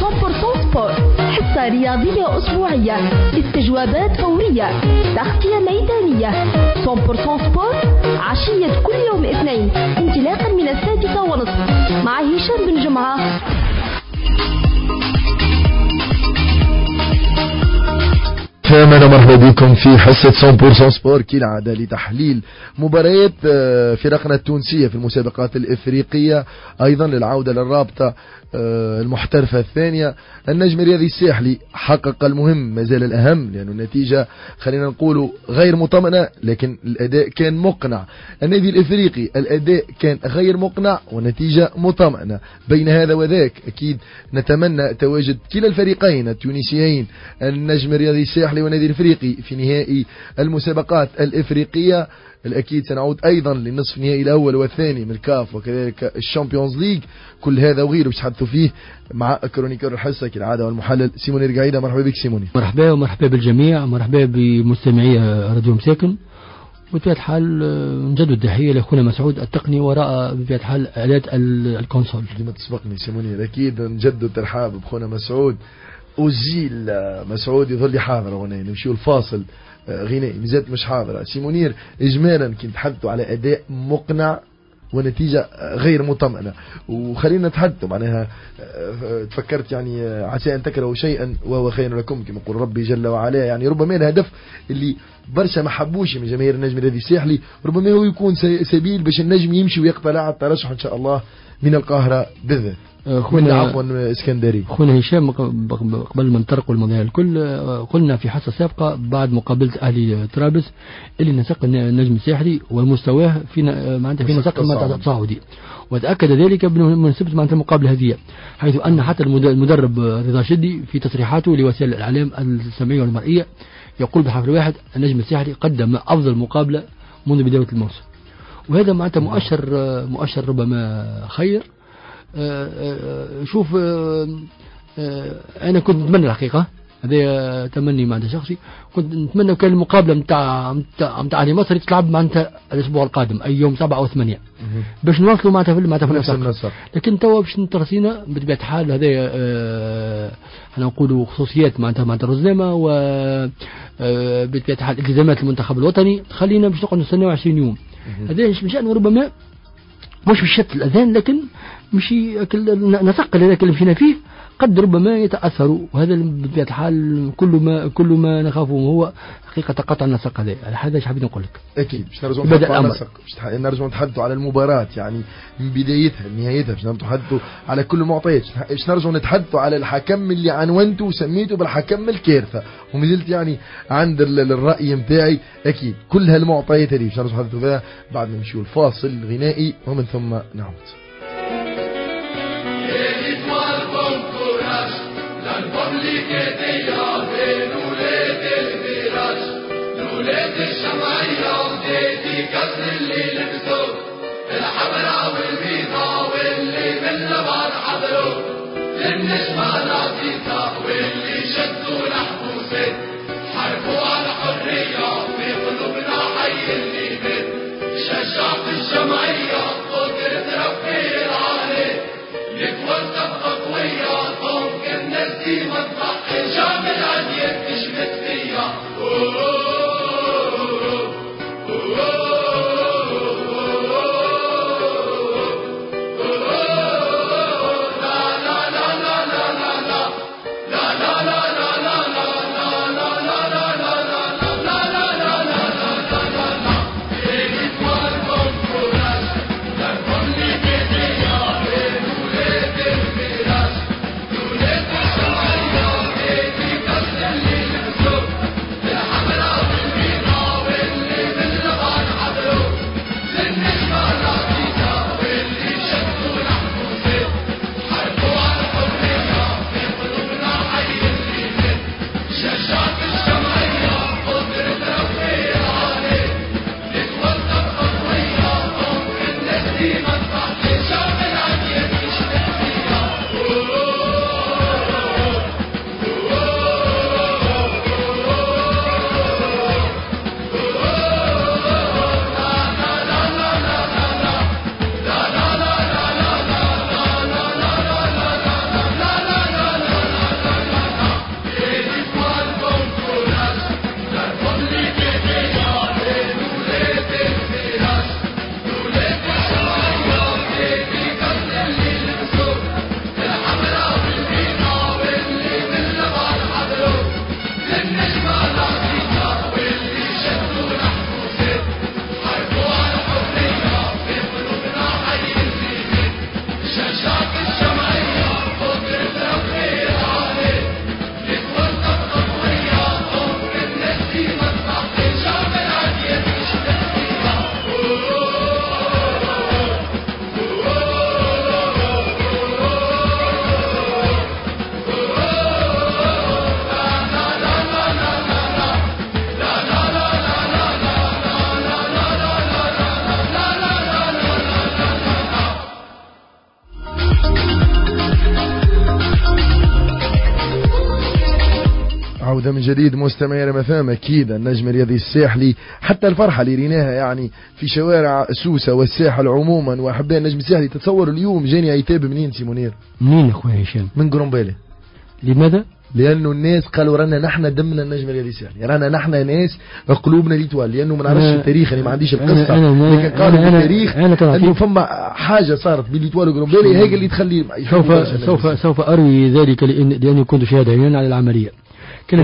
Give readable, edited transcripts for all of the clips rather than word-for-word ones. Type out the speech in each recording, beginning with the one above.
100% سبور، حصة رياضية أسبوعية، استجوابات فورية، تغطية ميدانية. 100% سبور عشية كل يوم اثنين انطلاقا من 6:30 مع هشام بن جمعة. تماما، مرحبا بكم في حصة 100% سبور كالعادة لتحليل مباريات فرقنا التونسية في المسابقات الإفريقية، أيضا للعودة للرابطة المحترفة الثانية. النجم الرياضي الساحلي حقق المهم، ما زال الأهم، لأن النتيجة خلينا نقول غير مطمئنة، لكن الأداء كان مقنع. النادي الإفريقي الأداء كان غير مقنع والنتيجة مطمئنة. بين هذا وذاك أكيد نتمنى تواجد كلا الفريقين التونسيين، النجم الرياضي الساحلي والنادي الإفريقي، في نهائي المسابقات الإفريقية. الأكيد سنعود أيضا للنصف النهائي الأول والثاني من الكاف، وكذلك الشامبيونز ليج. كل هذا وغيره باش نتحدثوا فيه مع كرونيكور الحصة كالعادة والمحلل سيموني رقايدة. مرحبا بك سيموني. مرحبا ومرحبا بالجميع، مرحبا بمستمعي راديو مساكن. وبطبيعة الحال نجدد التحية لأخونا مسعود التقني وراء بطبيعة الحال آلات الكونسول. ديما تسبقني سيموني، أكيد نجدد الترحاب بأخونا مسعود وزيل مسعود يظل حاضر. هنا نمشيو الفاصل غنائي مازالت مش حاضرة. سيمونير إجمالا كنت تحدثوا على أداء مقنع ونتيجة غير مطمئنة، وخلينا نتحدثوا معناها تفكرت يعني عسى أن تكرهوا شيئا وهو خير لكم كما يقول ربي جل وعلا. يعني ربما الهدف اللي برشا ما حبوش من جماهير النجم الذي الساحلي ربما هو يكون سبيل باش النجم يمشي ويقتلع الترشح إن شاء الله من القاهرة بالذات، من عفوا اسكندري. خونا هشام، قبل ما نطرقوا المواضيع الكل قلنا في حصة سابقة بعد مقابلة أهلي طرابلس اللي نسق النجم الساحلي ومستواه في معناتها في نسق التصاعدي، وتأكد ذلك بمناسبة معناتها المقابلة هذه، حيث أن حتى المدرب رضا شدي في تصريحاته لوسائل الإعلام السمعية والمرئية يقول بحرف واحد النجم الساحلي قدم أفضل مقابلة منذ بداية الموسم، وهذا معناتها مؤشر ربما خير. شوف، أنا كنت نتمنى الحقيقة، هذا تمني معناتها شخصي، كنت نتمنى كان المقابلة متاع علي مصر تلعب معناتها الأسبوع القادم أي يوم 7 أو 8 باش نواصلوا معناتها في نفس النسق. لكن توا باش نترسينا بطبيعة الحال هذا احنا نقولوا خصوصيات معناتها الرزنامة و بطبيعة الحال التزامات المنتخب الوطني تخلينا باش نقعد نستناو 20 يوم. هذا من شأنه ربما مش بشتت الأذان، لكن مشي نسق اللي مشينا فيه قد ربما يتأثروا، وهذا بطبيعة الحال كل ما نخافه هو حقيقة قطع النسق. هذا ايش حابين نقول لك. اكيد باش نرجعوا نتحدثوا على النسق، باش نتحدثوا على المباراة يعني من بدايتها لنهايتها، باش نتحدثوا على كل المعطيات، باش نرجعوا نتحدثوا على الحكم اللي عنونته وسميته بالحكم الكارثة، ومازلت يعني عند الرأي متاعي. اكيد كل هالمعطيات هذه باش نرجعوا نتحدثوا فيها بعد ما نمشيو الفاصل الغنائي ومن ثم نعود. الشمعية وديتي كسر اللي لبسوه الحمراء والبيضاء واللي من لبعض حضروا للنجمة العزيزة واللي شدوا الحبوسات حرفوا على حرية في قلوبنا حي اللي مات. شجعت الجمعية قدرة ربي العالي يكون تبقى قوية ممكن الناس دي ما تضحي جامل عديد تشمت فيها. عودة من جديد مستمعي مفام. أكيد النجم الرياضي الساحلي حتى الفرحة اللي ريناها يعني في شوارع سوسة والساحل عموما وأحباء النجم الساحلي. تتصور اليوم جاني عتاب منين سي منير؟ منين يا أخويا هشام؟ من قرنبالي. لماذا؟ لأنه الناس قالوا رانا نحن دمنا النجم الرياضي الساحلي، رانا نحن ناس قلوبنا ليتوال، لأنه ما نعرفش التاريخ يعني ما عنديش القصة، لكن قالوا بالتاريخ أنه فما حاجة صارت بين ليتوال وقرنبالي هيك اللي تخلي سوف أروي ذلك لأني كنت شاهدا عيانا على العملية. كان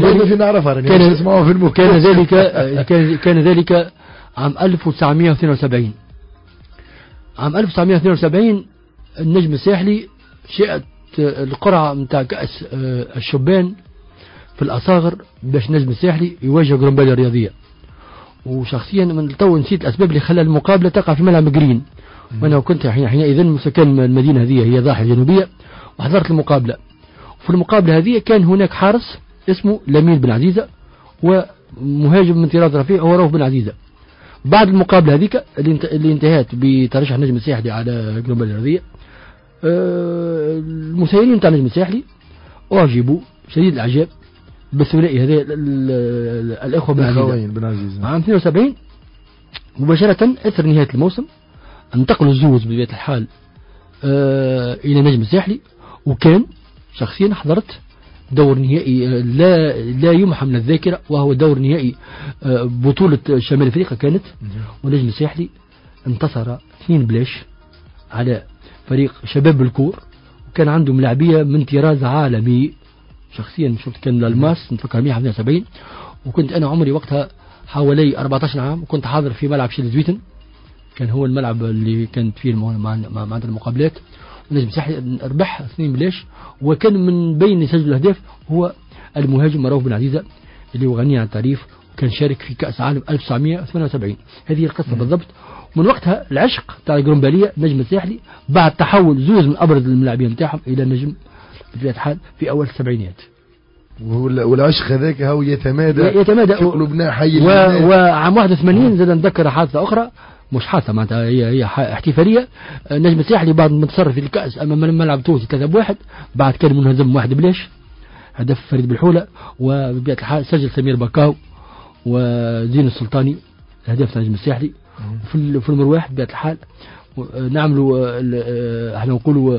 ذلك عام 1972. عام 1972 النجم الساحلي شاءت القرعة متاع كأس الشبان في الأصاغر باش النجم الساحلي يواجه قرنبالي الرياضية. وشخصيا من تو نسيت الأسباب اللي خلى المقابلة تقع في ملعب جرين، وأنا كنت حينئذ مسكن المدينة هذه هي ضاحية جنوبية، وحضرت المقابلة. وفي المقابلة هذه كان هناك حارس اسمه لمين بن عزيزة ومهاجم من طراز رفيع هو روف بن عزيزة. بعد المقابلة هذيك اللي انتهت بترشح النجم الساحلي على قرنبالي الرياضية، المسيرين تاع النجم الساحلي أعجبوا شديد الإعجاب بالثنائي هذا الأخوة بن عزيزة. عام 72 مباشرة أثر نهاية الموسم انتقلوا الزوز بطبيعة الحال إلى النجم الساحلي، وكان شخصيا حضرت دور نهائي لا يمحى من الذاكرة، وهو دور نهائي بطولة شمال أفريقيا كانت، والنجم الساحلي انتصر 2-0 على فريق شباب الكور، وكان عندهم لاعبية من طراز عالمي. شخصيا شفت كان الألماس نتفكر 175، وكنت أنا عمري وقتها حوالي 14 عام، وكنت حاضر في ملعب شيل زويتن، كان هو الملعب اللي كانت فيه مع المقابلات. والنجم الساحلي ربح 2-0، وكان من بين يسجل الأهداف هو المهاجم روف بن عزيزة اللي هو غني عن التعريف، وكان شارك في كأس عالم 1978. هذه القصة بالضبط. من وقتها العشق تاع القرنبالية نجم الساحلي بعد تحول زوز من أبرز اللاعبين نتاعهم إلى نجم في الحال في أول السبعينات. والعشق هذاك هو يتمادى في قلوبنا حي. وعام 81 زاد نذكر حادثة أخرى، مش حادثة معناتها هي احتفالية. النجم الساحلي بعد ما انتصر في الكأس أمام الملعب التونسي 3-1، بعد كان منهزم 1-0، هدف فريد بالحولة، وبطبيعة الحال سجل سمير بكاو وزين السلطاني الهدف النجم الساحلي. في المرواح بطبيعة الحال نعملوا احنا نقولوا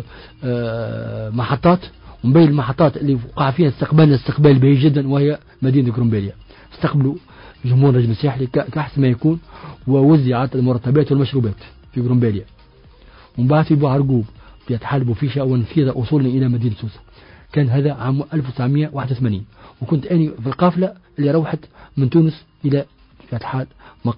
محطات، ومن بين المحطات اللي وقع فيها استقبال باهي جدا وهي مدينة قرنبالية. استقبلوا جمهور النجم الساحلي كأحسن ما يكون، ووزعت المرتبات والمشروبات في قرنبالية. ومن بعد في بوعرقوب بطبيعة الحال بوفيشة، ونفيذ وصولنا إلى مدينة سوسة. كان هذا عام 1981، وكنت أني في القافلة اللي روحت من تونس إلى بطبيعة الحال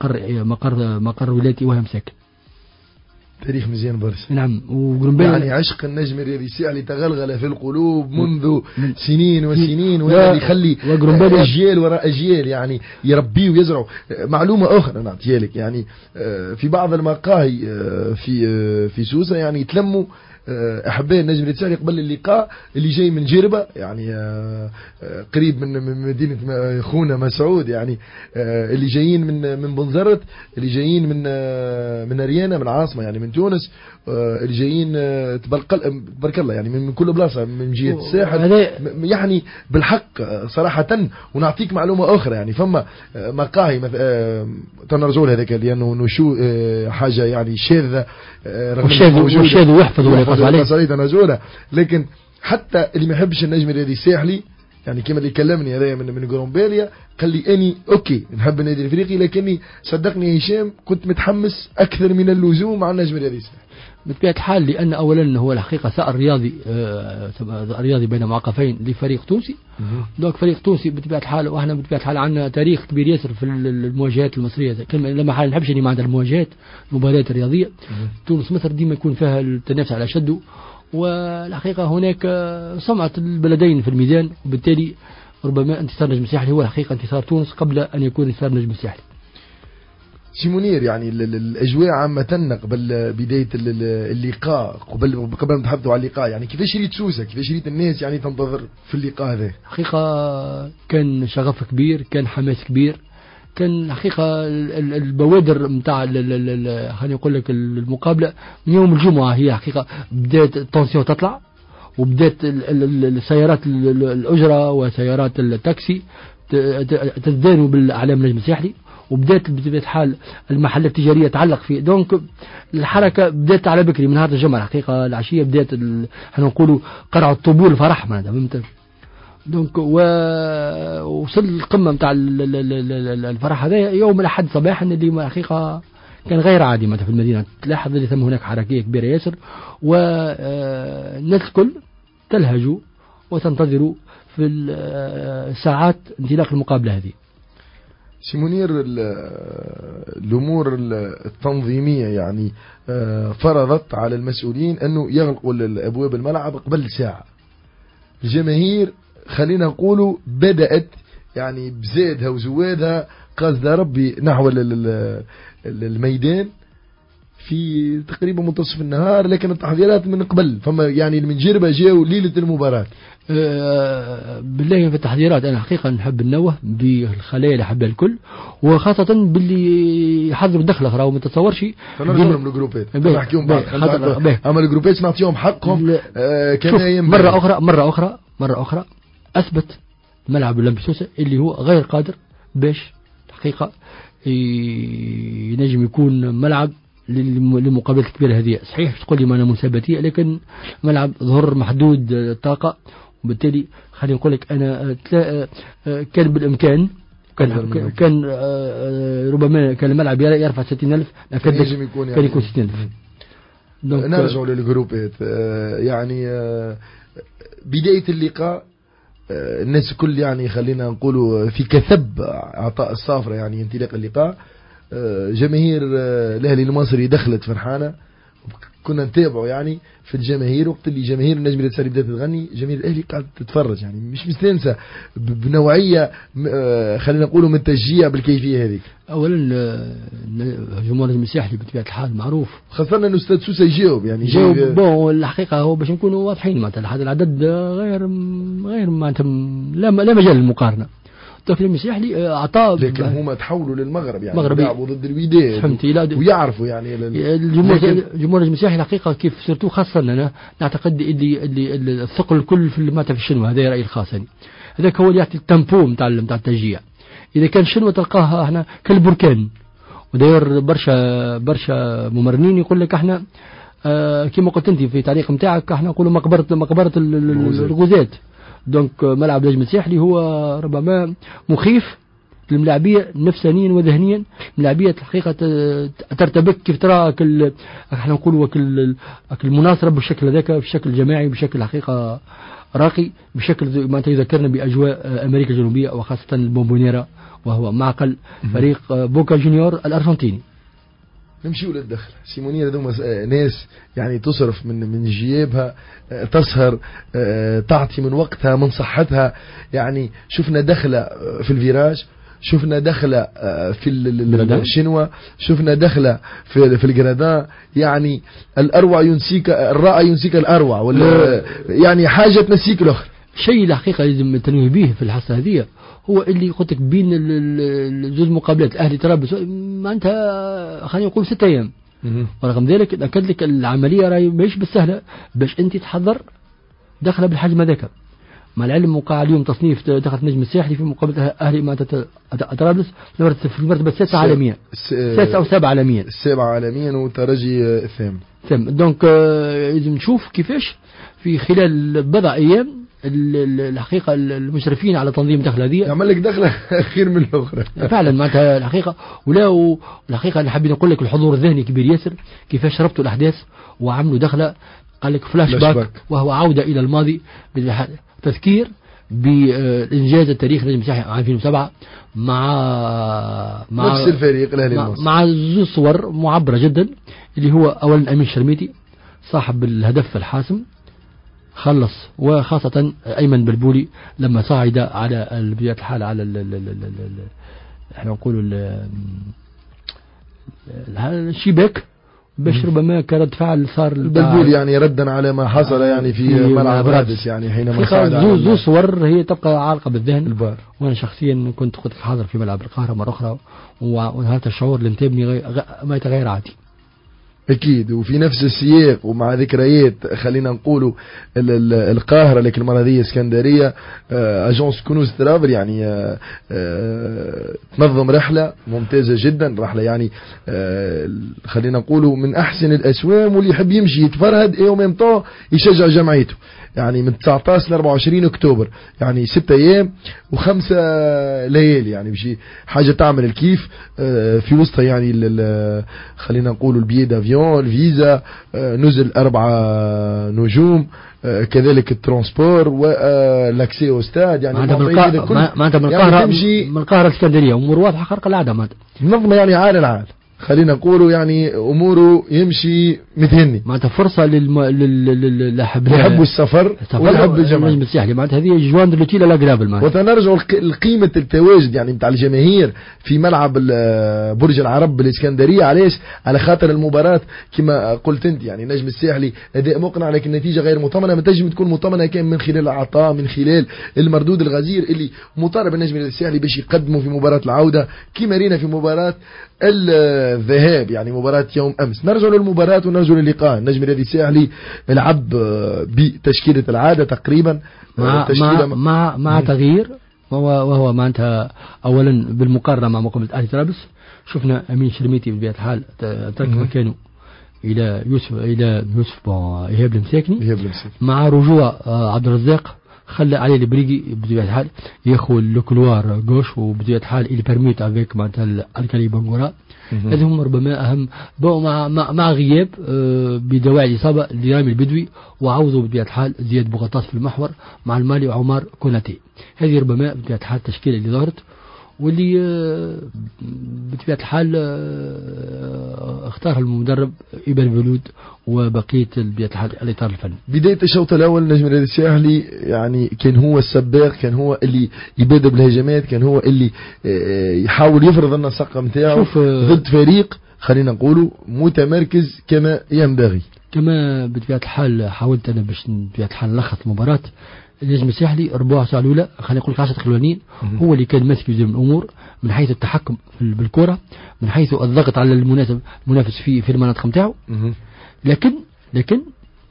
مقر ولايتي وهي مساكن. تاريخ مزيان برشا. نعم. وقرنبالي يعني عشق النجم الرياضي الساحلي تغلغل في القلوب منذ سنين وسنين، وهذا يخلي أجيال وراء أجيال يعني يربيه ويزرعوا. معلومة أخرى نعطيها لك، يعني في بعض المقاهي في سوسة يعني يتلموا أحباء النجم الساحلي قبل اللقاء اللي جاي من جربة، يعني قريب من مدينة خونا مسعود، يعني اللي جايين من بنزرت، اللي جايين من أريانا من عاصمة يعني من تونس، اللي جايين تبارك الله يعني من كل بلاصة من جهة الساحل. يعني بالحق صراحة. ونعطيك معلومة أخرى، يعني فما مقاهي تنرجعوا هذاك لأنه شو حاجة يعني شاذة، والشاذ ويحفظ عليه. لكن حتى اللي ما يحبش النجم الرياضي الساحلي، يعني كما اللي كلمني هذا من قرنباليا قال لي اني اوكي نحب النادي الافريقي، لكني صدقني يا هشام كنت متحمس اكثر من اللزوم مع النجم الرياضي الساحلي. بطبيعة الحال لأن أولا هو الحقيقة ثأر رياضي بين معقفين لفريق تونسي. دوك فريق تونسي بطبيعة الحال، وإحنا بطبيعة الحال عندنا تاريخ كبير ياسر في المواجهات المصرية. لما حال نحبش إني ما عندنا المباريات الرياضية. تونس مصر ديما يكون فيها التنافس على شده، والحقيقة هناك سمعة البلدين في الميزان، وبالتالي ربما انتصار نجم الساحلي هو الحقيقة انتصار تونس قبل أن يكون انتصار نجم الساحلي. سي منير، يعني الأجواء عامة قبل بداية اللقاء، قبل ما نتحدثوا على اللقاء، يعني كيفاش ريت سوسة، كيفاش ريت الناس يعني تنتظر في اللقاء هذا؟ حقيقة كان شغف كبير، كان حماس كبير، كان حقيقة البوادر متاع خليني أقول لك المقابلة من يوم الجمعة هي حقيقة بداية التنسيون تطلع، وبدات السيارات الأجرة وسيارات التاكسي تزدان بالأعلام النجم الساحلي، وبدات بطبيعة الحال المحلات التجارية تعلق فيه. دونك الحركة بدات على بكري من نهار الجمعة الحقيقة. العشية بدات احنا نقولوا قرعوا الطبول الفرح معناتها فهمت. دونك وصل القمة نتاع الفرح هذا يوم الأحد صباحا اللي الحقيقة كان غير عادي مثلا في المدينة. تلاحظ اللي ثم هناك حركية كبيرة ياسر، والناس الكل تلهجوا وتنتظروا في الساعات انطلاق المقابلة هذه. سي منير، الأمور التنظيمية يعني فرضت على المسؤولين أنه يغلقوا الأبواب الملعب قبل ساعة. الجماهير خلينا نقولوا بدأت يعني بزادها وزوادها قصد ربي نحو الميدان في تقريبا منتصف النهار، لكن التحضيرات من قبل فما يعني من جربة جاوا ليلة المباراة. بالله في التحضيرات أنا حقيقة نحب ننوه بالخلايا اللي حبها الكل، وخاصة باللي يحضروا دخل أخرى وما تتصورش. فنرجع لهم الجروبات نحكيهم بعد، أما الجروبات سمعتيهم حقهم كما ينبغي. مرة أخرى أثبت ملعب أولمبي سوسة اللي هو غير قادر باش حقيقة ينجم يكون ملعب للمقابلات الكبيرة هذه. صحيح تقول لي ما أنا مناسبتي، لكن ملعب ظهر محدود الطاقة، وبالتالي خليني نقول لك أنا كان بالإمكان كان ربما كان الملعب يرفع 60,000 كان يكون 60,000. نرجع للجروبات يعني بداية اللقاء الناس كل يعني خلينا نقولوا في كثب عطاء الصافرة يعني انطلاق اللقاء. جماهير الأهلي المصري دخلت فرحانة، كنا نتابعوا يعني في الجماهير وقت اللي جماهير النجم الساري بدأت تغني، جماهير الأهلي قاعدة تتفرج يعني مش مستانسة بنوعية خلينا نقولوا من تشجيع بالكيفية هذه. أولا جمهور النجم الساحلي بطبيعة الحال معروف، خاصة أن الأستاذ سوسة يجاوب يعني بون الحقيقة هو باش نكونوا واضحين معناتها هذا العدد غير معناتها لا مجال للمقارنة. النجم الساحلي أعطاه، لكن هما تحولوا للمغرب يعني لعبوا ضد الوداد ويعرفوا يعني الجمهور النجم الساحلي الحقيقة كيف سيرتو، خاصة أنا نعتقد اللي الثقل الكل في معناتها في الشنوة. هذا رأيي الخاص يعني، هذاك هو اللي يعطي التمبو نتاع التشجيع. إذا كان شنوة تلقاها احنا كالبركان، وداير برشا ممرنين يقول لك احنا كما قلت انت في تعليق نتاعك احنا نقولوا مقبرة الغزاة. دونك ملعب النجم الساحلي هو ربما مخيف للملاعبية نفسانيا وذهنيا. الملاعبية الحقيقة ترتبك كيف ترى احنا نقولوا المناصرة بالشكل هذاك، بشكل جماعي، بشكل حقيقة راقي، بشكل ما يذكرنا بأجواء أمريكا الجنوبية وخاصة البومبونيرا، وهو معقل فريق بوكا جونيور الأرجنتيني. نمشيوا للدخل. سيمونير هذوما ناس يعني تصرف من جيابها، تسهر، تعطي من وقتها من صحتها. يعني شفنا دخلة في الفيراج، شفنا دخلة في الشنوة، شفنا دخلة في الجرادان. يعني الأروع ينسيك الرائع ينسيك الأروع، ولا يعني حاجة تنسيك الأخر. شيء الحقيقة لازم التنويه به في الحصة هذه هو اللي قلت لك بين الجزء مقابلات الأهلي طرابلس معناتها خلينا نقول 6 أيام. ورغم ذلك أكد لك العملية راهي ماهيش بالسهلة باش أنت تحضر دخل بالحجم هذاك. مع العلم وقع اليوم تصنيف دخلت نجم الساحلي في مقابلة أهلي مع طرابلس في المرتبة 6 عالميا، 6 أو 7 عالميا، 7 عالميا وترجي الثامن. دونك لازم نشوف كيفاش في خلال بضع أيام الحقيقة المشرفين على تنظيم دخل هذه يعمل لك دخلة خير من الأخرى فعلا معناتها الحقيقة. الحقيقة أنا حابين نقول لك الحضور الذهني كبير ياسر، كيفاش ربطوا الأحداث وعملوا دخلة قال لك فلاش باك، وهو عودة إلى الماضي، تذكير بإنجاز التاريخ نجم الساحلي عام 2007 مع نفس الفريق الأهلي المصري، مع زوج صور معبرة جدا اللي هو أولا أمين شرميتي صاحب الهدف الحاسم خلص، وخاصة أيمن بلبولي لما صعد على بطبيعة الحال على احنا نقول الشباك باش ربما كرد فعل صار البلبولي يعني ردا على ما حصل يعني في ملعب رادس يعني حينما صعد زو صور هي تبقى عالقة بالذهن البار. وانا شخصيا كنت حاضر في ملعب القاهرة مرة أخرى، وهذا الشعور اللي انتابني ما يتغير عادي. أكيد. وفي نفس السياق ومع ذكريات خلينا نقولوا القاهرة، لكن المرة هذه اسكندرية، أجونس كنوز ترافل يعني تنظم رحلة ممتازة جدا، رحلة يعني خلينا نقولوا من أحسن الأسوام، واللي يحب يمشي يتفرهد اي وميم طون يشجع جمعيته. يعني من 19 ل 24 أكتوبر، يعني 6 أيام و5 ليالي، يعني بشي حاجة تعمل الكيف في وسطها. يعني خلينا نقولوا البيي دافيون، الفيزا، نزل 4 نجوم، كذلك الترانسبور والاكسي او ستاد. يعني معناتها من القاهرة الاسكندرية امور واضحة خارقة للعادة، معناتها منظمة يعني عال العال، خلينا نقولوا يعني اموره يمشي متهني. معناتها فرصه اللي يحبوا السفر ويحبوا الجماعه السياحي، معناتها هذه جوان دلوتيلا لا جرابل. معناتها وتنرجعوا لقيمه التواجد يعني نتاع الجماهير في ملعب برج العرب بالاسكندريه. علاش؟ على خاطر المباراه كما قلت انت، يعني النجم الساحلي اداء مقنع لكن النتيجه غير مطمئنه. ما تنجم تكون مطمئنه كان من خلال العطاء، من خلال المردود الغزير اللي مطالب النجم الساحلي باش يقدمه في مباراه العوده كما رينا في مباراه الذهاب، يعني مباراة يوم أمس. نرجع للمباراة ونرجع للقاء. النجم الساحلي لعب بتشكيلة العادة تقريبا، مع تغيير، وهو معناتها أولا بالمقارنة مع مقابلة أهلي طرابلس شفنا أمين شرميتي بطبيعة الحال ترك مكانه إلى يوسف إيهاب المساكني، مع رجوع عبد الرزاق خلى علي البريقي بطبيعة الحال ياخذ الكلوار غوش، وبطبيعة الحال اللي بيرميت افيك معناتها الكالي بنغورا. هذه هم ربما اهم مع غياب بدواعي الاصابه لرامي البدوي، وعوضوا بطبيعة الحال زياد بوغطاس في المحور مع المالي وعمار كوناتي. هذه ربما بطبيعة الحال التشكيله اللي ظهرت، واللي بطبيعة الحال اختارها المدرب إبن فلود وبقية بطبيعة الحال الإطار الفني. بداية الشوط الأول النجم الساحلي يعني كان هو السباق، كان هو اللي يبادر بالهجمات، كان هو اللي يحاول يفرض النسق نتاعو ضد فريق خلينا نقولوا متمركز كما ينبغي. كما بطبيعة الحال حاولت أنا باش بطبيعة الحال نلخص المباراة. النجم الساحلي ربع ساعة الأولى خلينا نقول 10 دقائق الأولانيين هو اللي كان ماسك يزيد من الأمور من حيث التحكم بالكرة، من حيث الضغط على المنافس في المناطق نتاعو. لكن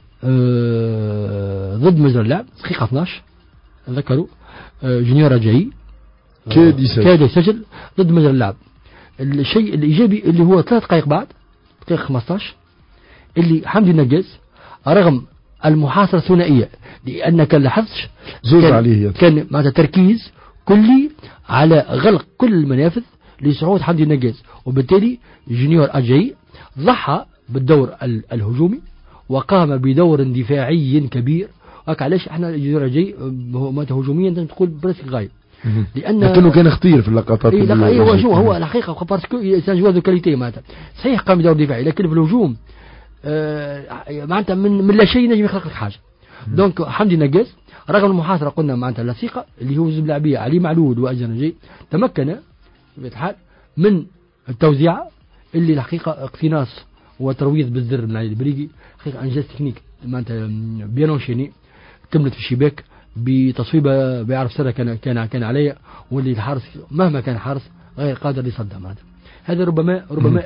ضد مجرى اللعب دقيقة 12 ذكروا جونيور رجعي كاد يسجل ضد مجرى اللعب. الشيء الإيجابي اللي هو 3 دقائق بعد دقيقة 15 اللي حمدي النجاز رغم المحاصرة الثنائية، لأنك لاحظتش كان مع تركيز كلي على غلق كل المنافذ لصعود حمدي النجاز، وبالتالي جونيور أجاي ضحى بالدور الهجومي وقام بدور دفاعي كبير. علاش احنا جونيور أجاي مات هجوميا تقول براسك غايب، لكنه كان خطير في اللقطات. هو الحقيقة بارسكو سان دو كاليتي معناتها صحيح قام بدور دفاعي، لكن في الهجوم معناتها من لا شيء نجم يخلق لك حاجه. دونك حمدي النجاز رغم المحاصره قلنا معناتها اللصيقه اللي هو زوج لاعبيه علي معلول واجنجي تمكن بطبيعه من التوزيعه اللي الحقيقه اقتناص وترويض بالزر من علي البريقي. حقيقه انجاز تكنيك معناتها بيان انشيني كملت في الشباك بتصويبه بيعرف سرها كان عليا، واللي الحارس مهما كان حارس غير قادر يصدها معناتها. هذا ربما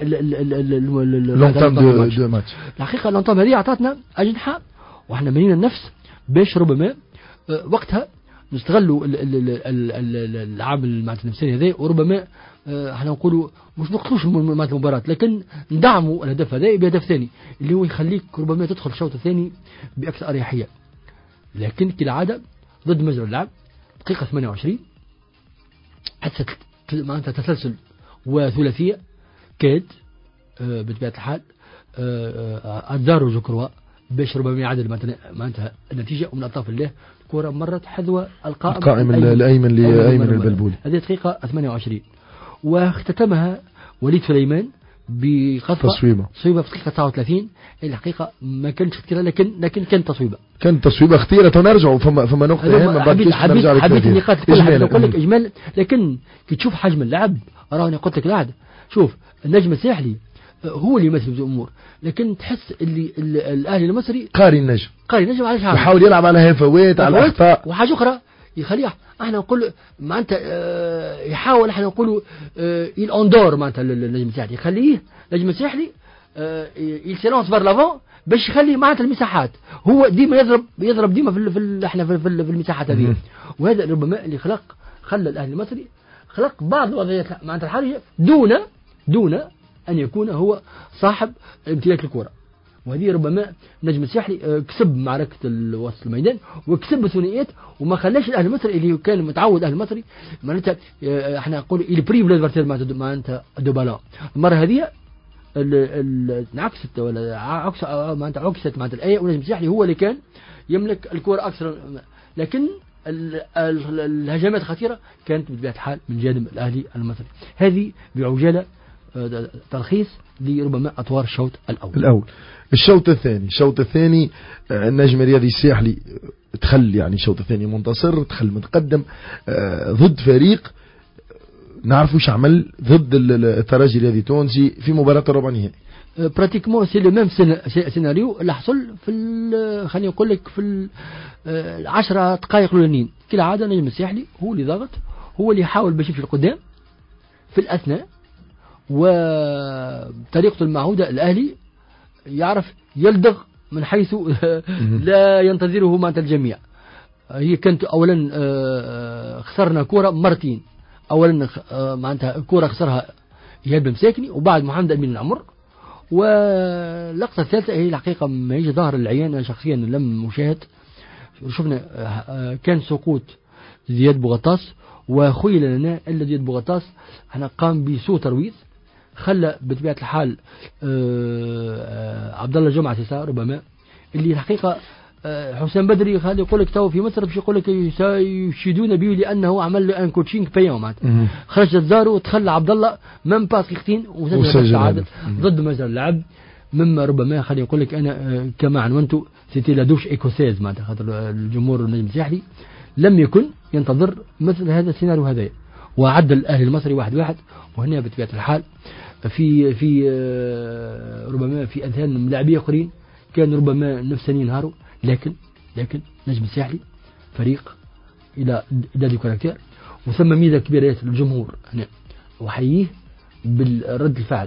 الحقيقة الانطام هذه أعطتنا أجنحة وإحنا منينا النفس باش ربما وقتها نستغلوا العامل معناتها النفساني هذا، وربما احنا نقولوا مش نقتلوش معناتها المباراة، لكن ندعموا الهدف هذا بهدف ثاني اللي هو يخليك ربما تدخل الشوط الثاني بأكثر أريحية. لكن كالعادة ضد مجرى اللعب دقيقة 28 حتى معناتها تسلسل وثلاثية كاد بطبيعة الحال أداروا جوكروا باش ربما يعادل معناتها النتيجة، ومن أطراف الله الكرة مرت حذو القائم الأيمن لأيمن البلبولي. هذه دقيقة 28 واختتمها وليد سليمان بقصفة تصويبة في دقيقة 39. الحقيقة ما كانتش خطيرة لكن كانت تصويبة خطيرة. تنرجعوا فما نقطة هامة حبيت النقاط كلها نقول لك إجمال، لكن كي تشوف حجم اللعب راني قلت لك لاعب شوف النجم الساحلي هو اللي يمثل الأمور، لكن تحس اللي الأهلي المصري قاري النجم على شعار يحاول يلعب على هفوات على الأخطاء وحاجة أخرى يخليها احنا نقول معناتها يحاول احنا نقولوا الاندور معناتها النجم الساحلي يخليه نجم الساحلي يسيلونس فار لافون باش يخلي معناتها المساحات. هو ديما يضرب ديما احنا في المساحات هذه. وهذا ربما اللي خلى الاهلي المصري خلق بعض الوضعيات معناتها الحرجه دون ان يكون هو صاحب امتلاك الكره. وهذه ربما نجم الساحلي كسب معركة وسط الميدان وكسب الثنائيات وما خلاش الأهلي المصري اللي كان متعود الأهلي المصري معناتها احنا نقول إلي بريف لادفرسير معناتها دو بالون. المرة هذه انعكست ولا عكست معناتها الآية ونجم الساحلي هو اللي كان يملك الكرة أكثر. لكن الهجمات الخطيرة كانت بطبيعة الحال من جانب الأهلي المصري. هذه بعجالة تلخيص لربما أطوار الشوط الأول. الشوط الثاني النجم الرياضي الساحلي دخل يعني الشوط الثاني منتصر، دخل متقدم ضد فريق نعرف وش عمل ضد الترجي الرياضي التونسي في مباراة الربع نهائي. براتيكمون سي لو ميم سيناريو اللي حصل في خليني نقول لك في 10 دقائق الاولانيين. كالعادة النجم الساحلي هو اللي ضغط، هو اللي يحاول باش يمشي لقدام في الأثناء، وطريقته المعهودة الأهلي يعرف يلدغ من حيث لا ينتظره معناتها الجميع. هي كانت أولا خسرنا كرة مرتين. أولا معناتها كرة خسرها إيهاب مساكني وبعد محمد أمين العمر. واللقطة الثالثة هي الحقيقة ما يجي ظاهر العيان. أنا شخصيا لم مشاهد شفنا كان سقوط زياد بوغطاس وخيل لنا أن زياد بوغطاس احنا قام بسوء ترويض خلى بطبيعة الحال عبد الله جمعة سيسا ربما اللي الحقيقة حسام بدري خلي يقول لك تو في مصر باش يقول لك يشيدون به لأنه عمل له ان كوتشينغ بايون معناتها. خرج زارو وتخلى عبد الله من باس دقيقتين وسجل عادل ضد مجرى اللعب. مما ربما خلي يقول لك أنا كما عنونت سيتي لا دوش ايكوسيز معناتها خاطر الجمهور النجم الساحلي لم يكن ينتظر مثل هذا السيناريو هذا، وعدل الأهلي المصري 1-1. وهنا بطبيعة الحال في ربما في أذهان لاعبين آخرين كان ربما نفساني ينهاروا، لكن نجم الساحلي فريق إلى دي كاركتير. وثم ميزة كبيرة للجمهور هنا وحييه بالرد الفعل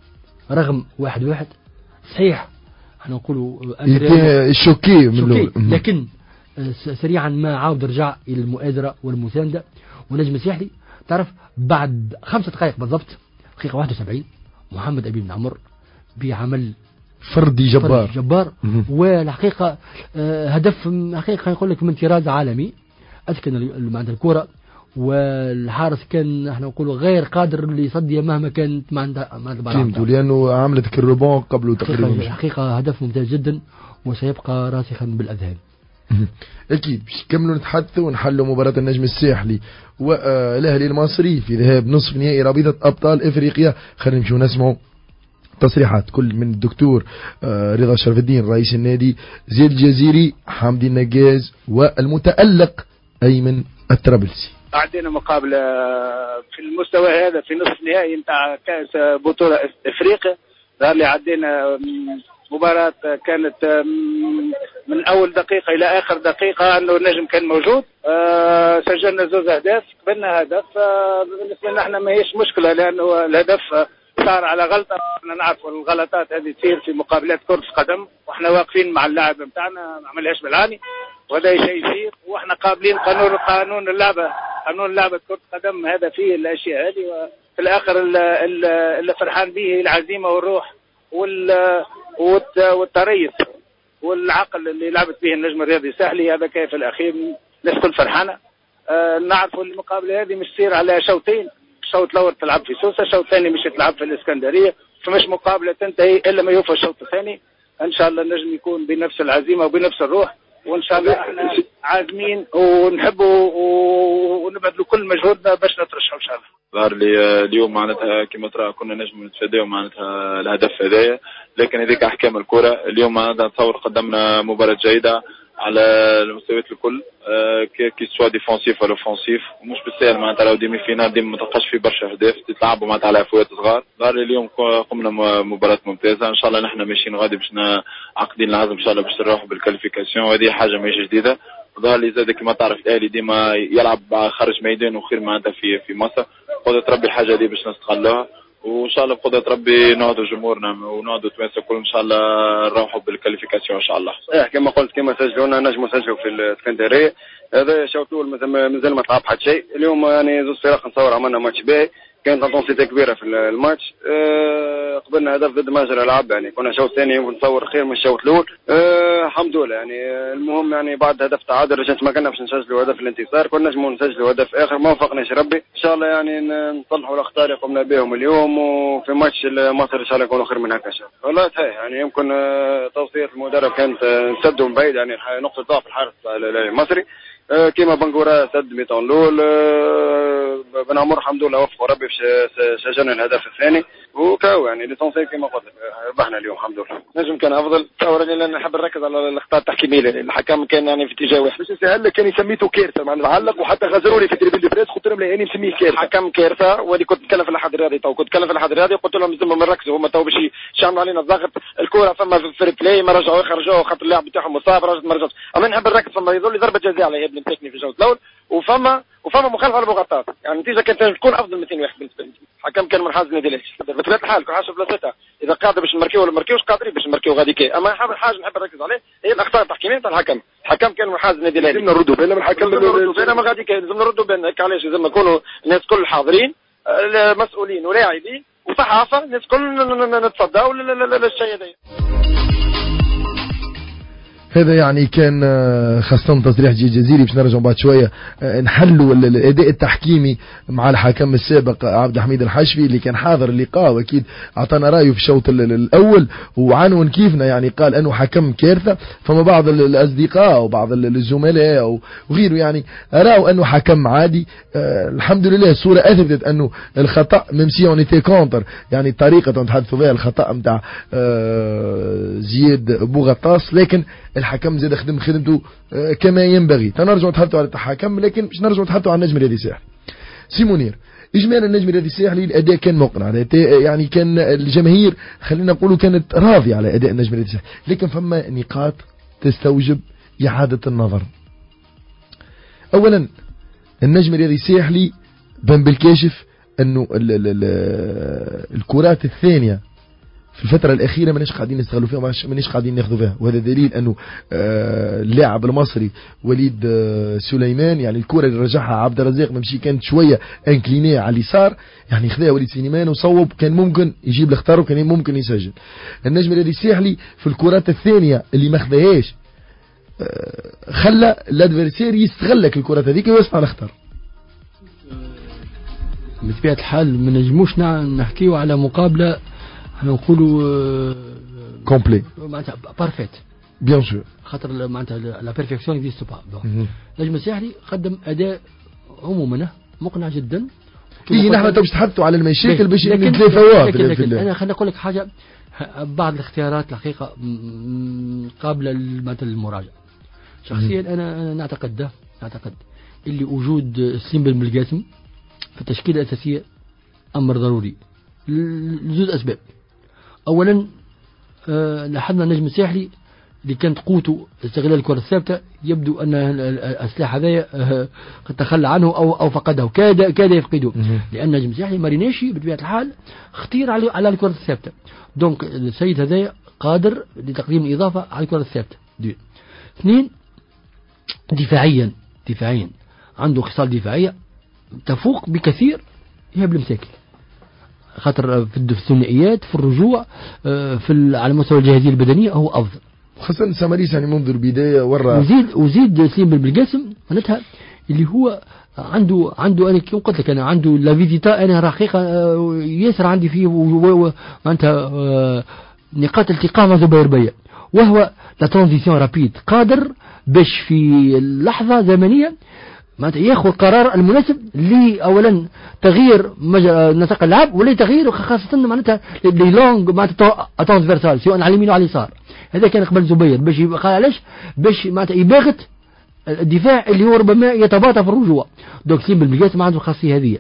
رغم 1-1 صحيح احنا نقولوا شوكي لكن سريعا ما عاود رجع إلى المؤازرة والمساندة. ونجم الساحلي تعرف بعد 5 دقائق بالضبط دقيقة 71 محمد أمين بن عمر بعمل فردي جبار. والحقيقة هدف حقيقة يقول لك من طراز عالمي أسكن مع الكرة، والحارس كان احنا نقولوا غير قادر اللي يصدي مهما كانت مع تيمته لأنه عملت كالربون قبله تقريبا. الحقيقة هدف ممتاز جدا وسيبقى راسخا بالأذهان. أكيد باش نكملوا نتحدثوا ونحلوا مباراة النجم الساحلي والأهلي المصري في ذهاب نصف نهائي رابطة أبطال إفريقيا. خلينا نمشوا نسمعوا تصريحات كل من الدكتور رضا شرف الدين رئيس النادي، زيد الجزيري، حمدي النجاز، والمتألق أيمن الطرابلسي. عندنا مقابلة في المستوى هذا في نصف نهائي نتاع كأس بطولة إفريقيا. ظهر لي عندنا مباراة كانت من أول دقيقة إلى آخر دقيقة أنه النجم كان موجود. سجلنا 2 أهداف، قبلنا هدف. بالنسبة لنا احنا ما هيش مشكلة لأنه الهدف صار على غلطة. احنا نعرف الغلطات هذه تصير في مقابلات كرة القدم واحنا واقفين مع اللاعب بتاعنا ما عملهاش بالعاني، وهذا شيء يصير واحنا قابلين قانون اللعبة كرة القدم هذا فيه الأشياء هذه. وفي الآخر اللي فرحان به العزيمة والروح والتريث والعقل اللي لعبت به النجم الرياضي الساحلي. هذا كيف الأخير الناس كل فرحانة. نعرف المقابلة هذه مش تصير على شوطين، الشوط الأول تلعب في سوسة، الشوط الثاني مش تلعب في الإسكندرية، فمش مقابلة تنتهي إلا ما يوفى الشوط الثاني. إن شاء الله النجم يكون بنفس العزيمة وبنفس الروح، وإن شاء الله احنا عازمين ونحبوا ونبذلوا كل مجهودنا باش نترشحوا إن شاء الله. ظهر لي اليوم معناتها كما ترى كنا نجم نتفاداو معناتها الهدف هذايا، لكن هذيك أحكام الكرة. اليوم معناتها نتصور قدمنا مباراة جيدة على المستويات الكل، كي سوا ديفونسيف ولا اوفونسيف، ومش بالسهل معناتها لو ديمي فينال ديما ما تلقاش في برشا اهداف تتلعبوا معناتها على عفوات صغار. ظهر لي اليوم قمنا مباراة ممتازة. ان شاء الله نحن ماشيين غادي باش عاقدين العزم ان شاء الله باش نروحوا بالكاليفيكاسيون، وهذه حاجة ماشي جديدة. ظهر لي زاد كما تعرف الاهلي ديما يلعب خارج ميدان وخير معناتها في مصر، قدرت ربي الحاجة دي باش نستغلوها. وان شاء الله بقدرة ربي نعدوا جمهورنا ونعدوا توانسه الكل ان شاء الله نروحوا بالكاليفيكاسيون ان شاء الله. كما قلت كما سجلونا نجموا نسجلوا في الاسكندريه. هذا الشوط الاول مازال ما تلعب حتى شيء. اليوم يعني زوج فرق نصور عملنا ماتش باهي، كانت انتونسيتي كبيره في الماتش. قبلنا هدف ضد مجرى العب، يعني كنا شوط ثاني نصور خير من الشوط الاول. الحمد لله يعني المهم يعني بعد هدف تعادل رجعت ما كنا باش نسجلوا هدف الانتصار، كنا نجموا نسجلوا هدف اخر ما وفقناش ربي. ان شاء الله يعني نصلحوا الاخطاء اللي قمنا بهم اليوم، وفي ماتش مصر ان شاء الله يكونوا خير من هكا. والله صحيح يعني يمكن توصيه المدرب كانت نسدوا من بعيد، يعني نقطه ضعف الحارس المصري كيما بنقورا سد ميتون لول. بن عمر الحمد لله وفقوا ربي باش سجلنا الهدف الثاني، وكاو يعني ليسونسيال كيما قلت ربحنا اليوم الحمد لله. نجم كان افضل تصور اني نحب نركز على الاخطاء التحكيميه. الحكم كان يعني في اتجاه واحد باش يسهل لك، كان سميته كارثه مع علق، وحتى غزروني في تريبين دي بريس قلت لهم لا انا مسميه كارثه. حكم كارثه. ولي كنت نتكلم في الاحد الرياضي كنت نتكلم في الاحد الرياضي قلت لهم لازم نركزوا هما تو باش يعملوا علينا الضغط. الكره فما في البلاي ما رجعوا يخرجوا خاطر اللاعب بتاعهم مصاب رجعت ما رجعتش. اما نحب نركز فما يظل ضربه جزاء على ابن تكني في الشوط الاول، وفما مخالفه على المغطاه. يعني النتيجه كانت تكون افضل من 2-1 بالنسبه لي. الحكم كان منحاز للنادي. بطبيعه الحال كل حاجه في بلاصتها، اذا قاعده باش نماركيو ولا نماركيوش قادرين باش نماركيو غادي كي. اما حاجه نحب نركز عليه هي الاخطاء التحكيميه تاع الحكم. الحكم كان منحاز للنادي. لازم نردوا بالنا من الحكم، ما غادي كاين لازم نردوا بالنا. علاش لازم نكونوا الناس كل حاضرين، المسؤولين ولاعبين وصحافه، الناس كل نتصداو للشيء هذا. هذا يعني كان خاصة تصريح جزيري. باش نرجع بعد شوية نحلوا الأداء التحكيمي مع الحكم السابق عبد الحميد الحشفي اللي كان حاضر اللقاء، وأكيد أعطانا رأيه في الشوط الأول وعنون كيفنا. يعني قال أنه حكم كارثة، فما بعض الأصدقاء وبعض الزملاء وغيره يعني رأوا أنه حكم عادي. الحمد لله الصورة أثبتت أنه الخطأ ممسي اونيتي كونتر، يعني الطريقة نتحدثوا بها الخطأ متاع زياد بوغطاس، لكن الحكم زاد خدم خدمته كما ينبغي. تنرجع نتحدثوا على الحكم، لكن باش نرجع نتحدثوا عن النجم الرياضي الساحلي. سيمونير اجمالا النجم الرياضي الساحلي الاداء كان مقنع، يعني كان الجماهير خلينا نقولوا كانت راضيه على اداء النجم الرياضي الساحلي، لكن فما نقاط تستوجب اعاده النظر. اولا النجم الرياضي الساحلي بان بالكاشف انه الكرات الثانيه في الفترة الأخيرة ماناش قاعدين نستغلوا فيها، ماناش قاعدين ناخذوا فيها، وهذا دليل أنه اللاعب المصري وليد سليمان يعني الكرة اللي رجعها عبد الرزاق ممشي كانت شوية انكلينيه على اليسار، يعني خذها وليد سليمان وصوب، كان ممكن يجيب الاختار وكان ممكن يسجل. النجم الرياضي الساحلي في الكرات الثانية اللي ما خذاهاش خلى الادفيرسير يستغلك الكرات هذيك ويصنع الاختار. بطبيعة الحال ما نجموش نحكيو على مقابلة نقولوا كومبلي معناتها بارفيت بيان سور، خاطر معناتها لا بيرفكسيون اكزيست با. نجم الساحلي قدم اداء عموما مقنع جدا. نحن باش نتحدثوا على المشاكل باش نتلافاوها. لكن انا خليني نقول لك حاجه، بعض الاختيارات الحقيقه قابله للمراجعه. شخصيا انا نعتقد اللي وجود سليم بن بالقاسم في التشكيله الاساسيه امر ضروري لزوج أسباب. أولا لاحظنا النجم الساحلي اللي كانت قوته استغلال الكرة الثابتة، يبدو أن السلاح هذا قد تخلى عنه أو فقده، كاد يفقده، لأن النجم الساحلي مارينيشي بطبيعة الحال خطير على الكرة الثابتة. دونك السيد هذا قادر لتقديم الإضافة على الكرة الثابتة. اثنين، دفاعيا عنده خصال دفاعية تفوق بكثير يهب المساكن، خاطر في الثنائيات في الرجوع على مستوى الجاهزية البدنية هو أفضل. حسن سماريس يعني منذ البداية ورا وزيد سليم بالقاسم معناتها اللي هو عنده أنا كي قلت لك أنا عنده لا فيزيتا، أنا حقيقة ياسر عندي فيه معناتها نقاط التقاء مع زبير بيا، وهو لا ترانزيسيون رابيد، قادر باش في لحظة زمنية معناتها ياخذ القرار المناسب اولا تغيير نسق اللعب ولا تغيير خاصه معناتها لي لونغ معناتها ترانسفيرسال سواء على اليمين وعلى اليسار. هذا كان قبل زبير باش علاش باش معناتها يباغت الدفاع اللي هو ربما يتباطأ في الرجوع. دونك سليم بالقاسم عنده الخاصيه هذه.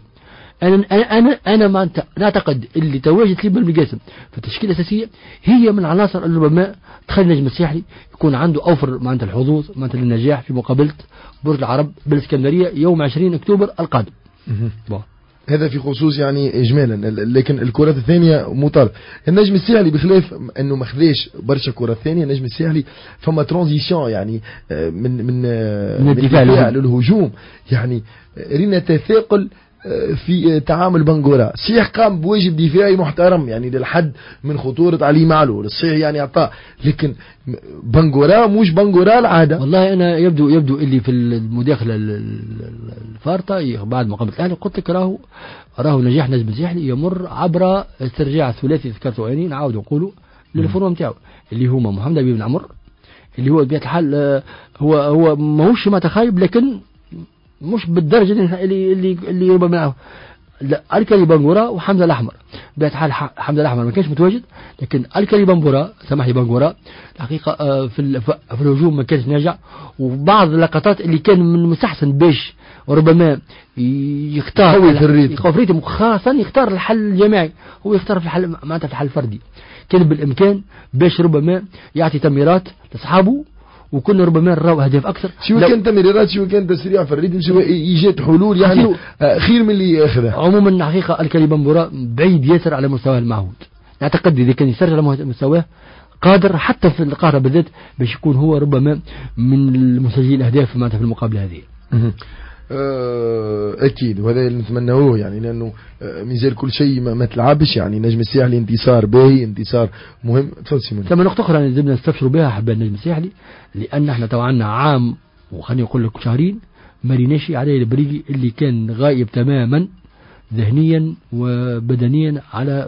انا معناتها نعتقد اللي تواجد سليم بالقاسم في التشكيله الاساسيه هي من العناصر اللي ربما تخلي النجم الساحلي يكون عنده اوفر معناتها الحظوظ معناتها للنجاح في مقابله برج العرب بالاسكندريه يوم 20 اكتوبر القادم. هذا في خصوص يعني اجمالا. لكن الكرة الثانية مطالب. النجم الساحلي بخلاف انه ما خذاش برشا كرة ثانية، النجم الساحلي فما ترانزيشن يعني من الدفاع للهجوم، يعني رينا تثاقل في تعامل بنغورا. صحيح قام بواجب دفاعي محترم يعني للحد من خطورة علي معلول، صحيح يعني عطاء، لكن بنغورا مش بنغورا العادة. والله أنا يبدو اللي في المداخلة الفارطة بعد مقابلة الأهلي قلت لك راهو نجاح نجم الساحلي يمر عبر استرجاع الثلاثي ذكرته يعني نعاود نقولوا للفورمة نتاعو اللي هما محمد بن عمر اللي هو بطبيعة الحال هو ماهوش ما تخايب، لكن مش بالدرجة اللي ربما معه. لا الكلي بنغورا وحمزة الأحمر بطبيعة الحال حمزة الأحمر ما كانش متواجد، لكن الكلي بنغورا سامحني بنغورا الحقيقة في الهجوم ما كانش ناجع، وبعض اللقطات اللي كان من المستحسن باش وربما يختار يقوي في الريتم، خاصة يختار الحل الجماعي، هو يختار في الحل معناتها في الحل الفردي. كان بالإمكان باش ربما يعطي تمريرات لأصحابه وكنا ربما نراو أهداف أكثر. شو كان تمريرات، شو كان تسريع في الريتم، شو إيجاد حلول يعني خير من اللي ياخذها. عموما حقيقة الكلي بنغورا بعيد ياسر على مستواه المعهود. أعتقد إذا كان يسرع على مستواه قادر حتى في القاهرة بالذات باش يكون هو ربما من المسجلين الأهداف معناتها في المقابلة هذه. أكيد، وهذا اللي نتمناه يعني، لأنه مازال كل شيء ما تلعبش يعني. نجم الساحلي انتصار باهي، انتصار مهم. تفضل سيمون. ثم نقطة أخرى لازمنا نستبشروا بها أحباء النجم الساحلي، لأن احنا توعنا عام وخليني أقول لك شهرين ماريناشي علي البريقي اللي كان غائب تماما ذهنيا وبدنيا على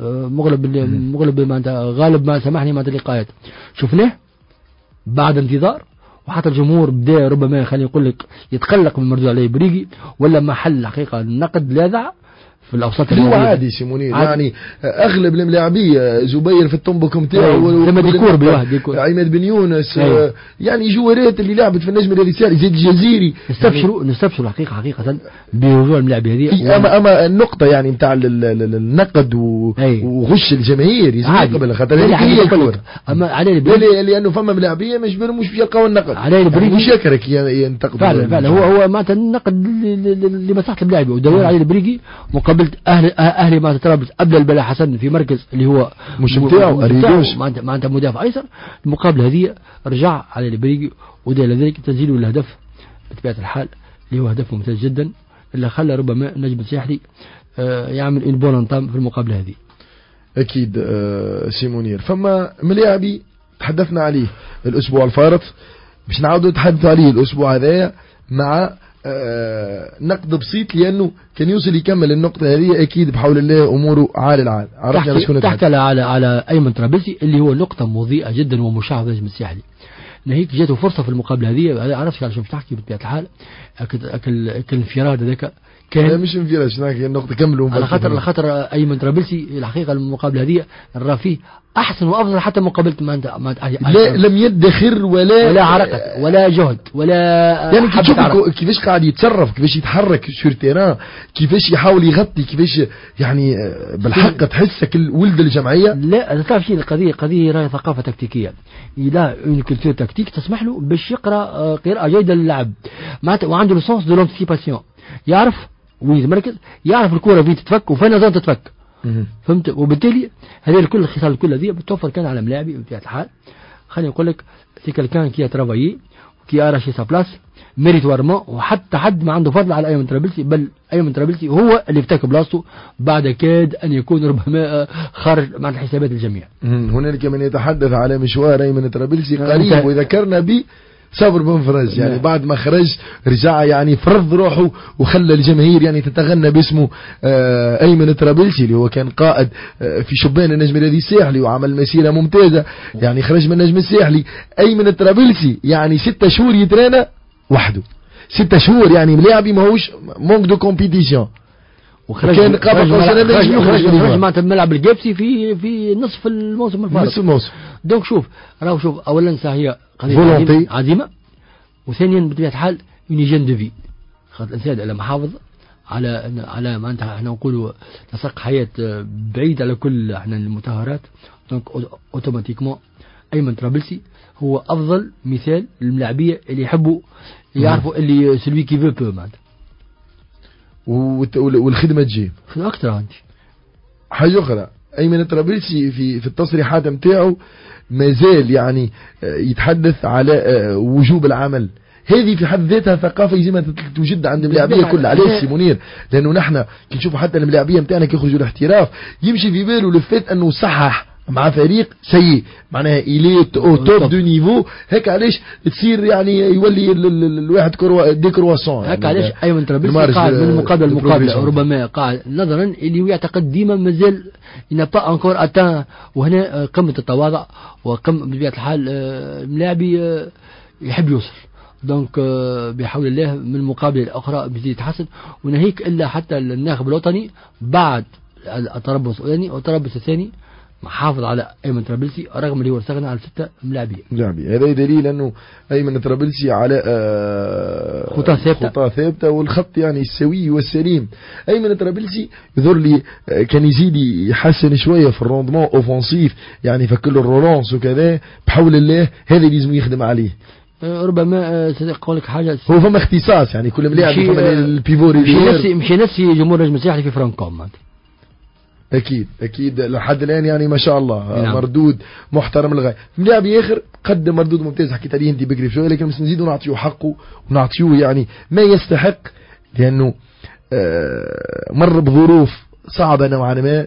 مغلب غالب ما سامحني مع اللقاءات. شفناه بعد انتظار، وحتى الجمهور بدا ربما خليني نقول لك يتقلق من مردود عليه بريقي، ولا محل حقيقة النقد لاذع في الأوساط. هو عادي سيموني يعني أغلب الملاعبية زبير في الطنبك نتاعو لما ديكور بواحد عماد بن يونس يعني جوارات اللي لعبت في النجم الرئيسي زيد الجزيري. نستبشروا حقيقة برجوع الملاعبية هذه. أما النقطة يعني نتاع النقد وغش الجماهير يزيد قبل خاطر هي الكورة. أما علي لأنه فما ملاعبية مش يلقاو النقد علي البريقي مش يكرك ينتقد فعلا هو معناتها النقد لمصلحة الملاعبية ودور علي البريقي مقابلة أهلي ما تترابط قبل البلا حسن في مركز اللي هو مش متاعه أريدوش معناتها مدافع أيسر. المقابلة هذه رجع على البريقي ودليل ذلك تسجيله الهدف بطبيعة الحال اللي هو هدف ممتاز جدا اللي خلى ربما النجم الساحلي يعمل إن بون انطام في المقابلة هذه. أكيد سيمونير. فما ملاعبي تحدثنا عليه الأسبوع الفارط باش نعاودوا نتحدثوا عليه الأسبوع هذايا مع نقد بسيط، لأنه كان يوصل يكمل النقطة هذه أكيد بحول الله أموره عالي العال. عرفنا شكون تحكي على أيمن طرابلسي اللي هو نقطة مضيئة جدا ومشاهدة النجم الساحلي. ناهيك جاته فرصة في المقابلة هذه، عرفت على شو تحكي بطبيعة الحال أكل انفراد هذاك كان مش انفراد شناك النقطة كملوا على خاطر أيمن طرابلسي الحقيقة المقابلة هذه نرى فيه أحسن وأفضل حتى مقابلة ما لا لم يدخر ولا عرقت ولا جهد ولا يعني كيفاش قاعد يتصرف، كيفاش يتحرك سور تيران، كيفاش يحاول يغطي، كيفاش يعني بالحق تحسك ولد الجمعية. لا تعرف شيء القضية راهي ثقافة تكتيكية، إلى اون كولتور تكتيك تسمح له باش يقرأ قراءة جيدة للعب وعنده لو دو لونتيسيباسيون، يعرف وين يتمركز، يعرف الكرة فين تتفك وفين نظام تتفك. فهمت؟ وبالتالي هذه الخصال الكل هذه بتوفر كان على ملاعبي بطبيعة الحال. خليني نقول لك سي كالكان كي ترافايي كي اراشي سا بلاس ميريتوارمون، وحتى حد ما عنده فضل على أيمن طرابلسي، بل أيمن طرابلسي هو اللي افتك بلاصته بعد كاد أن يكون ربما خارج مع الحسابات الجميع. هنالك من يتحدث على مشوار أيمن طرابلسي قريب وذكرنا به صبر بن فرج يعني بعد ما خرج رجع يعني فرض روحه وخلى الجماهير يعني تتغنى باسمه. أيمن طرابلسي اللي هو كان قائد في شبان النجم الذي الساحلي وعمل مسيرة ممتازة يعني خرج من النجم الساحلي. أيمن طرابلسي يعني 6 شهور يترانا وحده، 6 شهور يعني ملاعبي ماهوش مونك دو كومبيتيسيون، وكان خرج مع الملعب الجابسي في نصف الموسم الفارط. نصف الموسم. دونك شوف اولا هي قضيه عزيمه، وثانيا بطبيعه الحال اون جين دو في، خاطر الانسان لما حافظ على معناتها احنا نقولوا نسق حياه بعيد على كل احنا المتاهرات. دونك اوتوماتيكمون أيمن طرابلسي هو افضل مثال للملاعبيه اللي يحبوا يعرفوا اللي سلوي كي فو بو معناتها. والخدمة تجي في أكثر عندي حاجة أخرى. أيمن الطرابلسي في التصريحات متاعه مازال يعني يتحدث على وجوب العمل. هذه في حد ذاتها ثقافة لازم توجد عند الملاعبية كلها. علاش سي منير؟ لأنه نحن كي نشوفوا حتى الملاعبية متاعنا كي يخرجوا الاحتراف يمشي في باله لفات أنه صحح مع فريق سيء معناها إليت أو توب دو نيفو. هيك علاش تصير يعني يولي الواحد ديكرواسون. هيك علاش أيمن الطرابلسي قاعد من مقابلة لمقابلة ربما قاعد نظرا اللي هو يعتقد ديما مازال ينبقى انكور اتان. وهنا قمة التواضع وقمة بطبيعة الحال الملاعبي يحب يوصل دونك بحول الله من المقابلة الأخرى بيزيد يتحسن. وناهيك إلا حتى الناخب الوطني بعد التربص الأولاني والتربص الثاني محافظ على أيمن الطرابلسي رغم اللي هو استغنى على 6 ملاعبين. هذا دليل أنه أيمن الطرابلسي على خطى ثابتة والخط يعني السوي والسليم. أيمن الطرابلسي يظهر لي كان يزيد يحسن شوية في الروندمون أوفنسيف يعني فكل الرولانس وكذا بحول الله. هذا لازم يخدم عليه. ربما سأقول لك حاجة هو فما اختصاص يعني كل ملاعب فما البيفور مش نفسي جمهور نجم الساحلي في فرانكوم. أكيد لحد الآن يعني ما شاء الله نعم. مردود محترم للغاية. ملاعب آخر قدم مردود ممتاز حكيت عليه أنت بكري شوية لكن بس نزيدوا نعطيه حقه ونعطيه يعني ما يستحق لأنه مر بظروف صعبة نوعا ما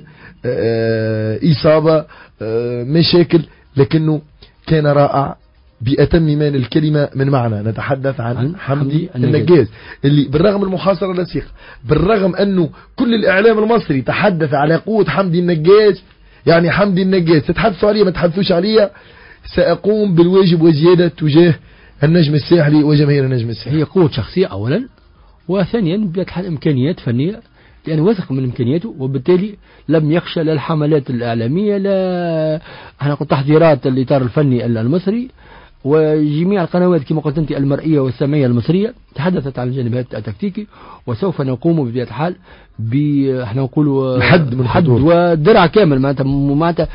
إصابة مشاكل لكنه كان رائع بأتم ما الكلمة من معنى. نتحدث عن حمدي النجاز اللي بالرغم المحاصرة اللصيقة بالرغم أنه كل الإعلام المصري تحدث على قوة حمدي النجاز يعني حمدي النجاز تتحدثوا عليه ما تحدثوش عليه. سأقوم بالواجب وزيادة تجاه النجم الساحلي وجماهير النجم الساحلي. هي قوة شخصية أولا وثانيا بيتحل إمكانيات فنية لأنه وثق من إمكانياته وبالتالي لم يخشى لا الحملات الإعلامية لا أنا قلت تحذيرات الإطار الفني المصري. وجميع القنوات كما قلت أنت المرئية والسمعية المصرية تحدثت عن الجانب التكتيكي وسوف نقوم بطبيعة الحال احنا نقول حد ودرع كامل معناتها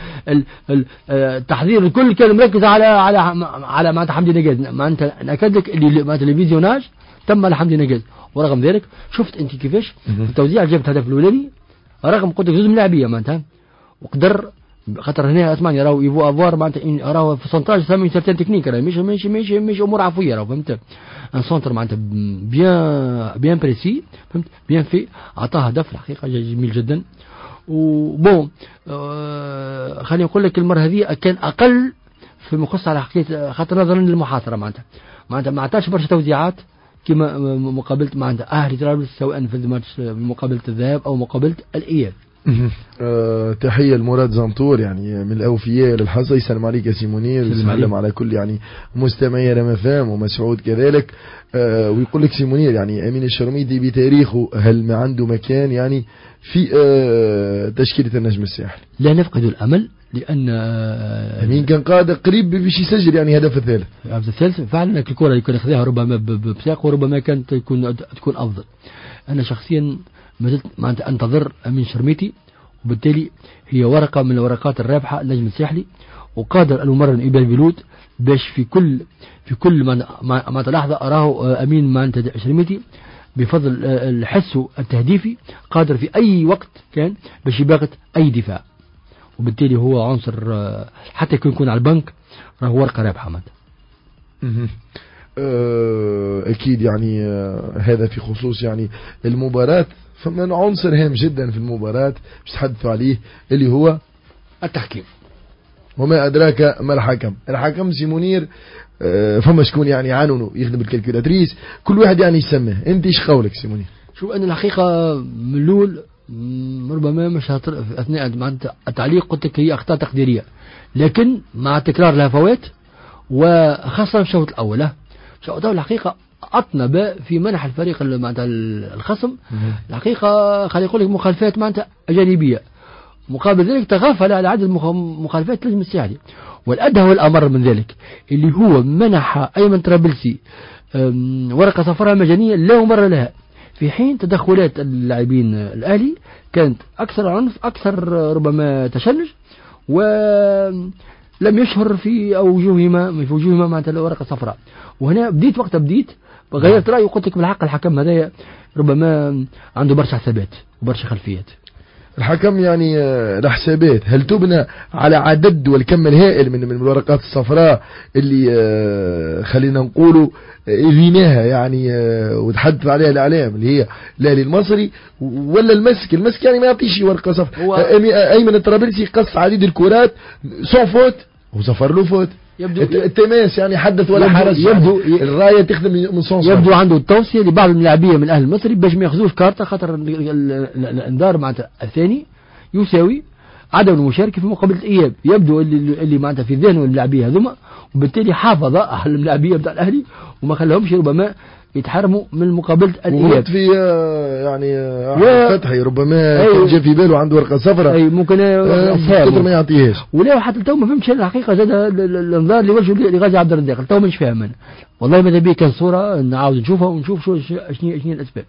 التحذير الكل كان مركز على معناتها حمدي نجاز. معناتها نأكد لك اللي معناتها الفيزيوناج تم على حمدي نجاز. ورغم ذلك شفت أنت كيفاش التوزيع جابت هدف الأولاني رغم قلت لك جزء من اللاعبية معناتها وقدر خاطر هنا اسمعني راهو يفو افوار معناتها راهو في سنتاج سامي سيرتين تكنيك راهي مش امور عفويه راهو فهمت. ان سونتر معناتها بيان بريسي فهمت بيان في عطاه هدف الحقيقه جميل جدا. وبون خليني نقول لك المره هذه كان اقل في مخص على حكايه خاطر نظرا للمحاصره معناتها ما عطاش برشا توزيعات كما مقابله معناتها اهلي طرابلس سواء في الماتش مقابله الذهاب او مقابله الاياب. تحية لمراد زنطور يعني من الأوفياء للحظة. يسلم عليك يا سي منير ويسلم على كل يعني مستمعي رمفام ومسعود كذلك. ويقول لك سي منير يعني أمين الشرميدي بتاريخه هل ما عنده مكان يعني في تشكيلة النجم الساحلي؟ لا نفقد الأمل لأن أمين كان قاعد قريب باش يسجل يعني هدف الثالث. الهدف الثالث فعلا الكرة يكون ياخذها ربما بساق وربما كانت تكون أفضل. أنا شخصيا ما زلت معناتها أنتظر أمين شرميتي وبالتالي هي ورقة من الورقات الرابحة النجم الساحلي وقادر الممرن إبال بلود باش في كل ما تلاحظ أراه أمين معناتها شرميتي بفضل الحس التهديفي قادر في أي وقت كان باش يباغت أي دفاع وبالتالي هو عنصر حتى يكون على البنك راه ورقة رابحة معناتها. أكيد يعني هذا في خصوص يعني المباراة. فمن عنصر هام جدا في المباراة مش تحدثوا عليه اللي هو التحكيم. وما أدراك ما الحكم. الحكم سي منير فما شكون يعني عنونه يخدم الكالكولاتريس كل واحد يعني يسميه. انت ايش قولك سي منير؟ شوف أن الحقيقة من الأول ربما مش أثناء التعليق قلت لك هي أخطاء تقديرية لكن مع تكرار الهفوات وخاصة الشوط الأول. الشوط الأول الحقيقة أطنب في منح الفريق معناتها الخصم الحقيقة خلي يقول لك مخالفات معناتها جانبية مقابل ذلك تغافل على عدد مخالفات لازم الساحلي. والأدهى والأمر من ذلك اللي هو منح أيمن الطرابلسي ورقة صفراء مجانية لا مبرر لها في حين تدخلات اللاعبين الأهلي كانت أكثر عنف أكثر ربما تشنج ولم يشهر في وجوههما معناتها الورقة صفراء. وهنا بديت غيرت رأيي وقلت لك بالحق الحكم هذا ربما عنده برشا حسابات وبرشا خلفيات. الحكم يعني الحسابات هل تبنى على عدد والكم الهائل من الورقات الصفراء اللي خلينا نقولوا ريناها يعني وتحدث عليها الإعلام اللي هي الأهلي المصري، ولا المسك يعني ما يعطيش ورقة صفراء؟ أيمن الطرابلسي قص عديد الكرات سون فوت وصفر له فوت. التماس يعني حدث ولا حرج، يبدو الراية تخدم من صون. يبدو عنده التوصية لبعض اللاعبية من الأهلي المصري باش ما ياخذوش كارتا، خاطر الانذار معناتها الثاني يساوي عدم المشاركة في مقابلة الإياب. يبدو اللي معناتها في ذهنه اللاعبية هذوما، وبالتالي حافظ على اللاعبية بتاع الأهلي وما خلاهمش ربما يتحرموا من مقابلة الإياب. في يعني فتحي ربما كان جا في باله عنده ورقة صفراء، أي ممكن قدر ما يعطيهاش. ولا حتى تو ما فهمتش الحقيقة زاد الانذار اللي وجهه لغازي عبد الرزاق تو مش فاهم أنا والله. ماذا بيه كان صورة نعاود نشوفها ونشوف شنو الأسباب.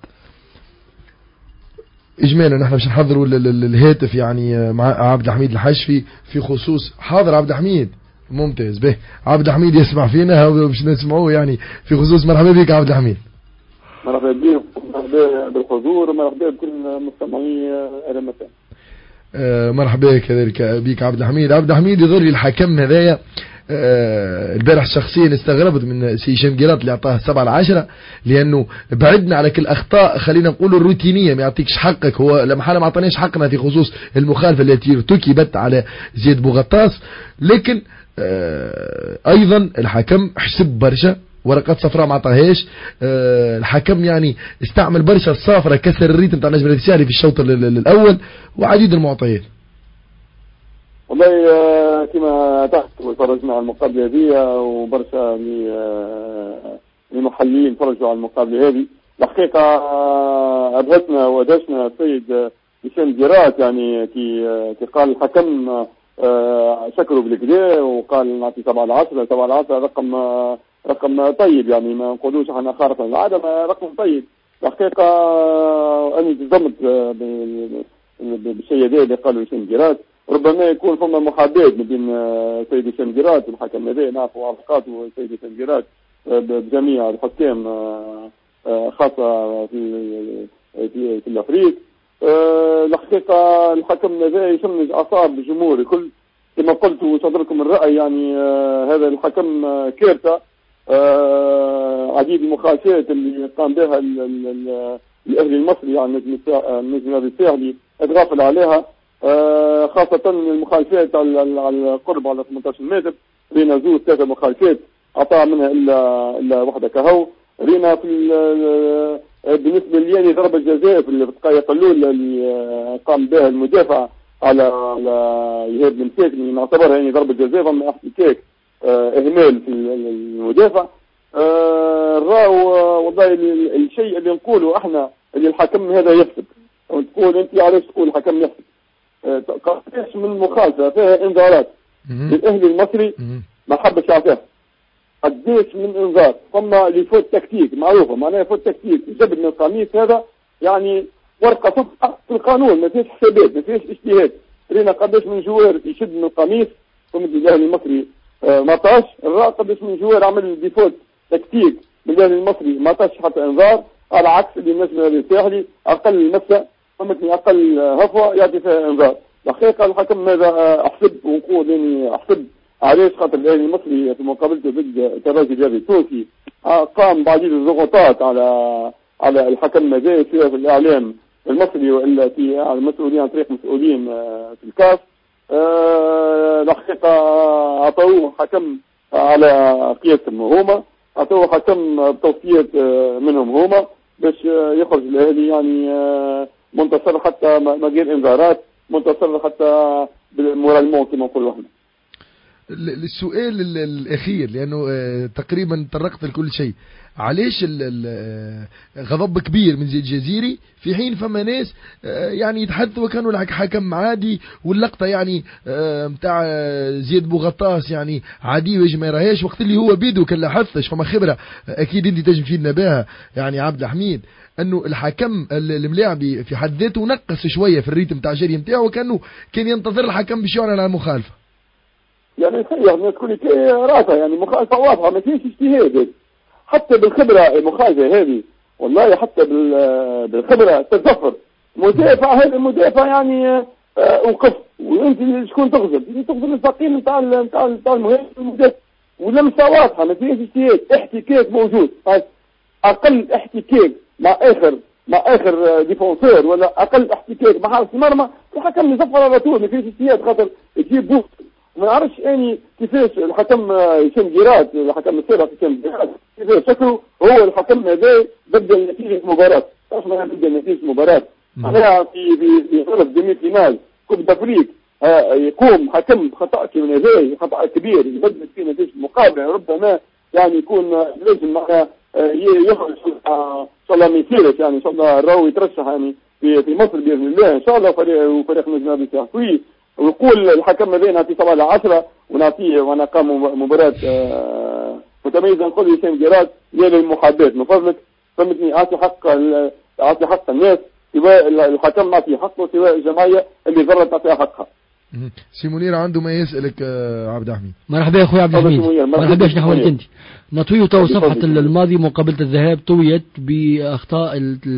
إجمالا نحن باش نحضروا الهاتف يعني مع عبد الحميد الحشفي في خصوص حاضر عبد الحميد ممتاز به. عبد الحميد يسمع فينا باش نسمعوه يعني في خصوص. مرحبا بك عبد الحميد. مرحبا بكم، مرحبا بالحضور ومرحبا بكل مستمعي RMFM. مرحبا كذلك بك عبد الحميد. عبد الحميد يظهر لي الحكم هذايا البارح شخصيا استغربت من سي هشام جيرات اللي اعطاه 7/10 لانه بعدنا على كل اخطاء خلينا نقول الروتينيه ما يعطيكش حقك. هو لما حاله ما عطاناش حقنا في خصوص المخالفه التي ارتكبت على زياد بوغطاس، لكن ايضا الحكم حسب برشا ورقات صفراء ما عطاهاش. الحكم يعني استعمل برشا الصافره، كسر الريتم تاع نجم الرسالي في الشوط الاول وعديد المعطيات. والله كما تحت وفرجنا على المقابلة هذه وبرشا المحللين فرجوا على المقابلة هذه. الحقيقة أبهتنا ودهشنا السيد هشام جيرات يعني كي قال الحكم شكروا بالكدا وقال نعطي 7/10. 7/10 رقم طيب يعني ما نقولوش احنا خارق العادة، رقم طيب. الحقيقة أنا تصدمت بالشيء هذا اللي قالوا هشام جيرات. ربما يكون فما محاباة ما بين سيد هشام جيرات والحكم هذا، نعرفوا علاقاته سيد هشام جيرات بجميع الحكام خاصة في الأفريق. الحقيقة الحكم هذا يشمج أعصاب الجمهور الكل كما قلت وصدركم الرأي يعني. هذا الحكم كارثة. عديد المخالفات اللي قام بها الأهلي المصري يعني النجم الساحلي اتغافل عليها، خاصة المخالفات على القرب على 18 متر. رينا زوج 3 مخالفات أعطى منها إلا واحدة كهو. رينا في بالنسبة لي ضربة جزاء في الدقائق الأولى اللي قام بها المدافع على إيهاب المساك اللي نعتبرها يعني ضربة جزاء ضمن احتكاك إهمال في المدافع. والله الشيء اللي نقوله احنا اللي الحكم هذا يحسب. تقول انت علاش تقول الحكم يحسب؟ قداش من مخالفة فيها انذارات للأهلي المصري ما حبش يعطيها. قداش من انذار ثم لفوت تكتيك معروفة معناها فوت تكتيك جبر من القميص هذا يعني ورقة صفحة في القانون ما فيش حسابات ما فيش اجتهاد. رينا قداش من جوار يشد من القميص ثم الأهلي المصري ما طاش. قداش من جوار عمل ديفوت تكتيك بالأهلي المصري ما طاش حتى انذار، على عكس اللي النجم الساحلي أقل مسة فهمتني أقل هفوة يعطي فيها انذار. الحقيقة الحكم ماذا أحسب ونقول إني أحسب علاش خاطر الأهلي المصري في مقابلته ضد الترجي الرياضي التونسي قام بعديد الضغوطات على الحكم هذا سواء في الإعلام المصري وإلا في المسؤولين عن طريق مسؤولين في الكاف. الحقيقة أعطوه حكم على قياسهم هما، أعطوه حكم بتوصية منهم هما باش يخرج الأهلي يعني منتصر حتى ما غير انذارات، منتصر حتى بالمورالمون كما نقولوا احنا. السؤال الأخير لأنه تقريبا طرقت لكل شيء، علاش غضب كبير من زيد جزيري في حين فما ناس يعني يتحدثوا وكانوا حكم عادي واللقطة يعني متاع زياد بوغطاس يعني عادي ويجي ما يراهاش وقت اللي هو بيدو كان لاحظتش فما خبرة أكيد أنت تجم فينا بها يعني عبد الحميد أنه الحكم الملاعبي في حد ذاته نقص شوية في الريتم تاع الجري متاعه وكأنه كان ينتظر الحكم باش يعلن على المخالفة. يعني صحيح الناس كل راسها يعني مخالفة واضحة ما فيش اجتهاد. حتى بالخبرة المخالفة هذه والله حتى بالخبرة تتظفر مدافع. هذا المدافع يعني وقف وانت شكون تغزل الثقيل نتاع المهاجم المدافع واللمسة واضحة ما فيهاش احتكاك موجود. اقل احتكاك مع اخر ديفونسور ولا اقل احتكاك مع حارس المرمى الحكم يصفر على طول ما فيش اجتهاد خاطر يجيب بوست. ما نعرفش اني كيفاش الحكم هشام جيرات الحكم السابق هشام جيرات كيفاش شكله هو الحكم هذا بدل نتيجة مباراة. تعرف ما بدل نتيجة مباراة أنا في غرف ديمي فينال كوب دافريك يقوم حكم خطأ من هذا خطأ كبير يبدل في نتيجة المقابلة ربما يعني يكون لازم معنا يخرج ان شاء الله ما يصيرش يعني ان شاء الله الراوي يترشح يعني في مصر باذن الله ان شاء الله وفريق نادي الساحوي ويقول الحكم هذا نعطيه 7/10 ونعطيه وانا قام مباراة متميزة. نقول هشام جيرات للمحاباة من فضلك فهمتني اعطي حق الناس سواء الحكم نعطيه حقه سواء الجمعية اللي ضرت تعطيها حقها. سي منير عنده ما يسألك عبد الحميد. مرحبا يا اخوي عبد الحميد. مرحبا باش نحولك انت. نطوي تو صفحة الماضي مقابلة الذهاب طويت بأخطاء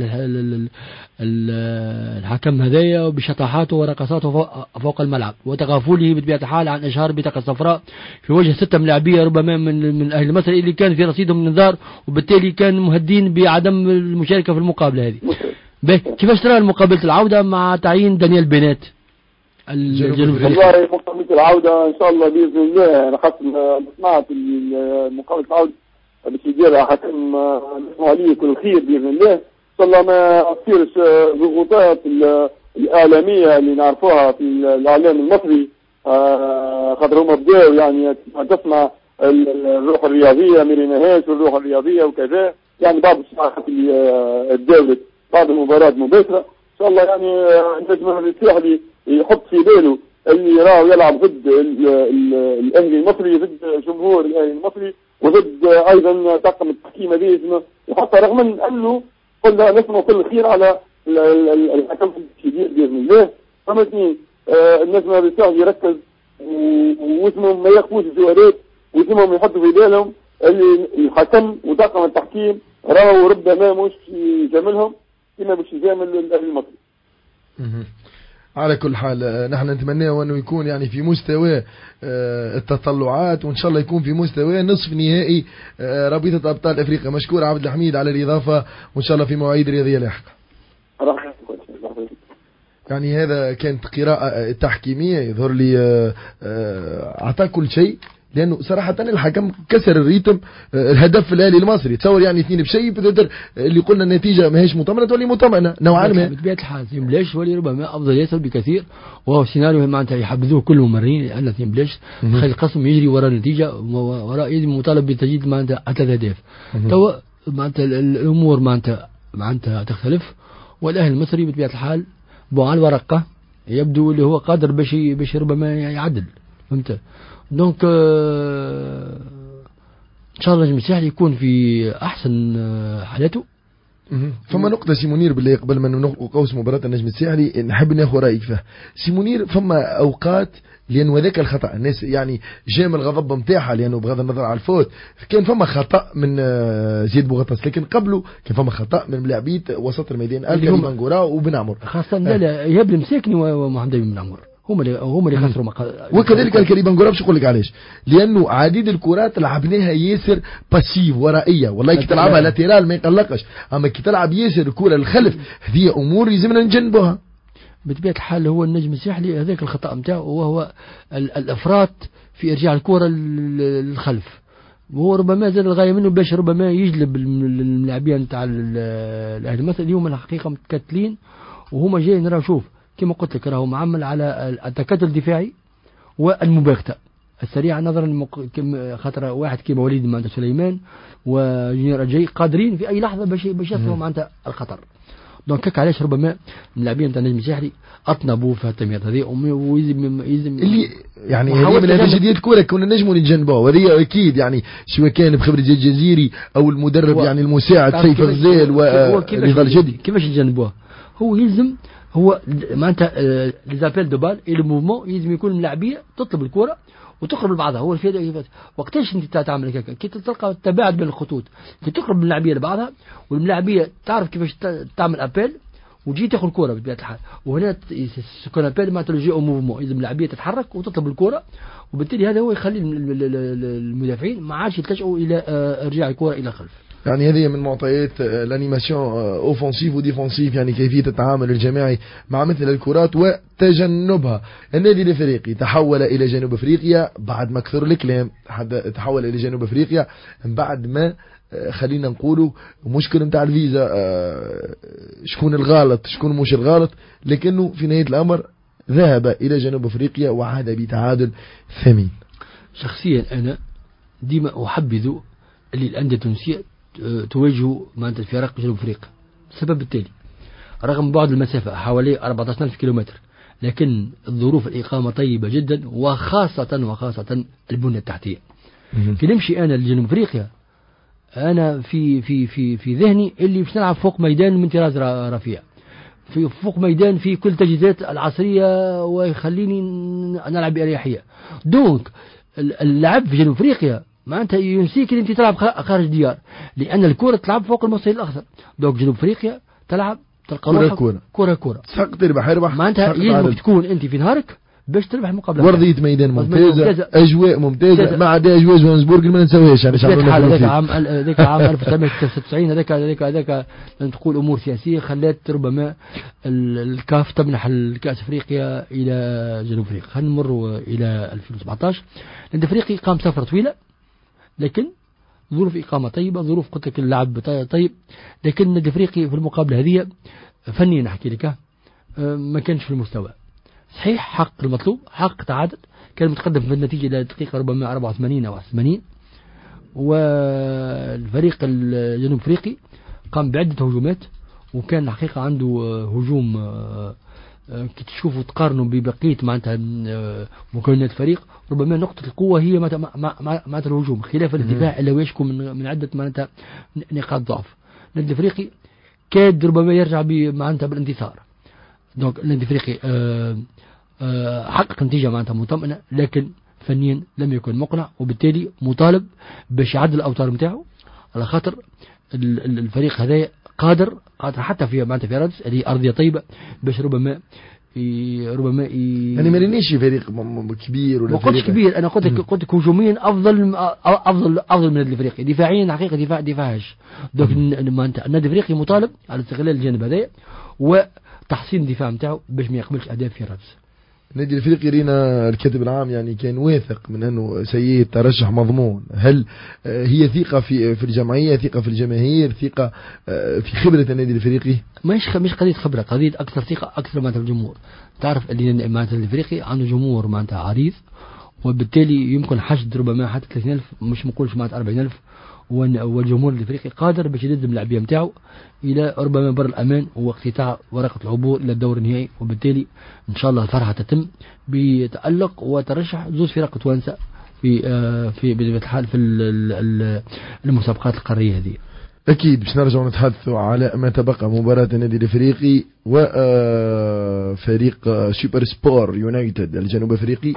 الحكم هذايا وبشطحاته ورقصاته فوق الملعب وتغافله بطبيعة الحال عن إشهار بطاقة صفراء في وجه 6 ملاعبية ربما من أهل مصر اللي كان في رصيدهم من النظار وبالتالي كان مهدين بعدم المشاركة في المقابلة هذه. كيفاش ترى مقابلة العودة مع تعيين دانيال بينات والله مقابلة العودة ان شاء الله باذن الله. انا خاصة سمعت مقابلة العودة باش يديرها حكم نسمع عليه كل خير باذن الله. ان شاء الله ما تصيرش ضغوطات الاعلامية اللي نعرفوها في الاعلام المصري خاطر هما بداوا يعني تسمع الروح الرياضية ما ريناهاش والروح الرياضية وكذا يعني بعض الساعات اللي تداولت بعض المباريات مباشرة ان شاء الله يعني النجم الساحلي يحط في باله اللي راه يلعب ضد الاهلي المصري ضد جمهور الاهلي المصري وضد ايضا طاقم التحكيم هذه وحتى رغم انه قلنا نسمع كل خير على الحكم الكبير باذن الله. فهمتني الناس ما بيستعجل يركز واسمهم ما يخفوش الجوارات واسمهم يحطوا في بالهم اللي الحكم وطاقم التحكيم راهو ربما مش يجاملهم كما باش يجامل الاهلي المصري. على كل حال نحن نتمناه أنه يكون يعني في مستوى التطلعات وإن شاء الله يكون في مستوى نصف نهائي رابطة أبطال أفريقيا. مشكور عبد الحميد على الإضافة وإن شاء الله في مواعيد رياضية لاحقة. يعني هذا كانت قراءة تحكيمية يظهر لي أعطى كل شيء لأنه صراحة الحكم كسر الريتم. الهدف الأهلي المصري تصور يعني 2 بشيء بدر اللي قلنا النتيجة ما هيش مطمئنة تولي مطمئنة نوعا ما. بطبيعة الحال بلاش ولي ربما أفضل يصل بكثير وهو سيناريو معناتها يحبذوه كل الممرين لأن بلاش خلي القسم يجري وراء النتيجة وراء يجب مطالب بتجديد معناتها 3 أهداف. تو معناتها الأمور معناتها تختلف والأهلي المصري بطبيعة الحال على الورقة يبدو اللي هو قادر باش ربما يعدل. فهمت؟ دونك ان شاء الله النجم الساحلي يكون في احسن حالاته. فما نقطة سي منير بالله قبل ما نقوس مباراة النجم الساحلي نحب ناخذ رأيك فيها سي منير. فما اوقات لأنه ذاك الخطأ الناس يعني جام الغضب نتاعها لأنه بغض النظر على الفوت كان فما خطأ من زيد بوغطاس لكن قبله كان فما خطأ من ملاعبية وسط الميدان الكريم بنغورا وبن عمر خاصة لا يهب المساكني ومحمد بن عمر هما اللي خسروا وكذلك الكريم بنغورا باش نقول لك علاش لأنه عديد الكرات لعبناها ياسر باسيف ورائية والله كي تلعبها لاتيرال ما يقلقش اما كي تلعب ياسر الكرة للخلف هذه امور لازمنا نجنبوها. بطبيعة الحال هو النجم الساحلي هذاك الخطأ نتاعو وهو الافراط في ارجاع الكرة للخلف وهو ربما زاد الغاية منه باش ربما يجلب اللاعبين نتاع الاهلي المصري اليوم الحقيقة متكتلين وهما جايين نرى شوف كما قلت لك راهو معمل على التكتل الدفاعي والمباغتة السريعة نظرا خاطر واحد كيما وليد معناتها سليمان وجونيور أجاي قادرين في أي لحظة باش يصلوا معناتها الخطر. دونك علاش ربما اللاعبين نتاع النجم الساحلي أطنبوا في التمريرات هذه ويلزم اللي يعني هذه من هذه الكورة كنا نجموا نتجنبوها وهذه أكيد يعني سواء كان بخبرة زيد الجزيري أو المدرب يعني المساعد سيف غزال ورضا الجدي كيفاش نتجنبوها. هو يلزم هو معناتها ليزابيل دو بال الموفمون يلزم يكون اللاعبية تطلب الكرة وتقرب لبعضها. هو الفائده وقتاش انت تعمل هيك كي تلقى تباعد بين الخطوط، كي تقرب من اللاعبيه لبعضها واللاعبيه تعرف كيفاش تعمل ابيل وتجي تاخذ الكره بطبيعه الحال. وهنا سكون ابيل ما تلجي او موفمون، لازم اللاعبيه تتحرك وتطلب الكره، وبالتالي هذا هو يخلي المدافعين ما عادش يلتجئوا الى ارجاع الكره الى خلف. يعني هذه من معطيات الانيماسيون اوفنسيف وديفنسيف، يعني كيفيه التعامل الجماعي مع مثل الكرات وتجنبها. النادي الافريقي تحول الى جنوب افريقيا بعد ما كثر الكلام، تحول الى جنوب افريقيا بعد ما خلينا نقولوا مشكل نتاع الفيزا، شكون الغلط شكون مش الغلط، لكنه في نهايه الامر ذهب الى جنوب افريقيا وعاد بتعادل ثمين. شخصيا انا ديما احبذ اللي الانديه التونسيه تواجه معناتها الفرق جنوب افريقيا. السبب التالي: رغم بعد المسافه حوالي 14,000 كيلومتر، لكن الظروف الإقامة طيبة جدا، وخاصة البنية التحتية. كي نمشي أنا لجنوب أفريقيا، أنا في ذهني اللي باش نلعب فوق ميدان من طراز رفيع، في فوق ميدان في كل التجهيزات العصرية ويخليني نلعب بأريحية. دونك اللعب في جنوب أفريقيا معناتها ينسيك أنت تلعب خارج ديار، لأن الكرة تلعب فوق المستوى الأخضر. دونك جنوب أفريقيا تلعب تلقى كرة تحق تربح معناتها يجب تكون أنت في نهارك باش تربح المقابلة. وردية ميدان ممتازة، أجواء ممتازة، ما عدا أجواء جوهانسبورغ ما نسويهاش. يعني ذاك عام 1996 هذاك تقول أمور سياسية خلات ربما الكاف تمنح الكأس أفريقيا إلى جنوب أفريقيا. خلينا نمر إلى 2017. النادي الأفريقي قام سفرة طويلة، لكن ظروف إقامة طيبة، ظروف قلت لك اللعب طيب، لكن النادي الأفريقي في المقابلة هذه فنيا نحكي لك ما كانش في المستوى. صحيح حق المطلوب، حق تعادل، كان متقدم في النتيجة إلى دقيقة ربما 84 أو 80، والفريق الجنوب أفريقي قام بعدة هجومات، وكان الحقيقة عنده هجوم كي تشوفوا تقارنوا ببقية معناتها مكونات الفريق، ربما نقطة القوة هي معناتها الهجوم، خلاف الدفاع اللي يشكو من عدة معناتها نقاط ضعف. النادي الأفريقي كاد ربما يرجع معناتها بالانتصار. دونك النادي الأفريقي حقق نتيجة معناتها مطمئنة، لكن فنيا لم يكن مقنع، وبالتالي مطالب باش يعدل الأوتار نتاعو، على خاطر الفريق هذا قادر حتى في معناتها في رادس اللي أرضية طيبة باش ربما يعني ما رينيش فريق كبير ولا فريق كبير. انا قلت لك هجوميا افضل من النادي الافريقي، دفاعيا حقيقه دفاعش. دوك النادي الافريقي مطالب على استغلال الجانب هذا وتحسين الدفاع نتاعو باش ما يقبلش اهداف في رادس. النادي الافريقي رينا الكاتب العام يعني كان واثق من انه سيد ترشح مضمون. هل هي ثقة في الجمعية، ثقة في الجماهير، ثقة في خبرة النادي الافريقي؟ مش قضية خبرة، قضية اكثر ثقة، اكثر معناتها الجمهور. تعرف اللي معناتها الافريقي عنده جمهور معناتها عريض، وبالتالي يمكن حشد ربما حتى 30,000، مش نقولش معناتها 40,000، والجمهور الافريقي قادر باش يلزم اللاعبيه نتاعو الى ربما بر الامان واقتطاع ورقه العبور الى الدور النهائي. وبالتالي ان شاء الله الفرحه تتم بتالق وترشح زوج فرق توانسه في بطبيعه الحال في المسابقات القاريه هذه. أكيد باش نرجع نتحدثوا على ما تبقى مباراة النادي الأفريقي وفريق سوبر سبور يونايتد الجنوب أفريقي.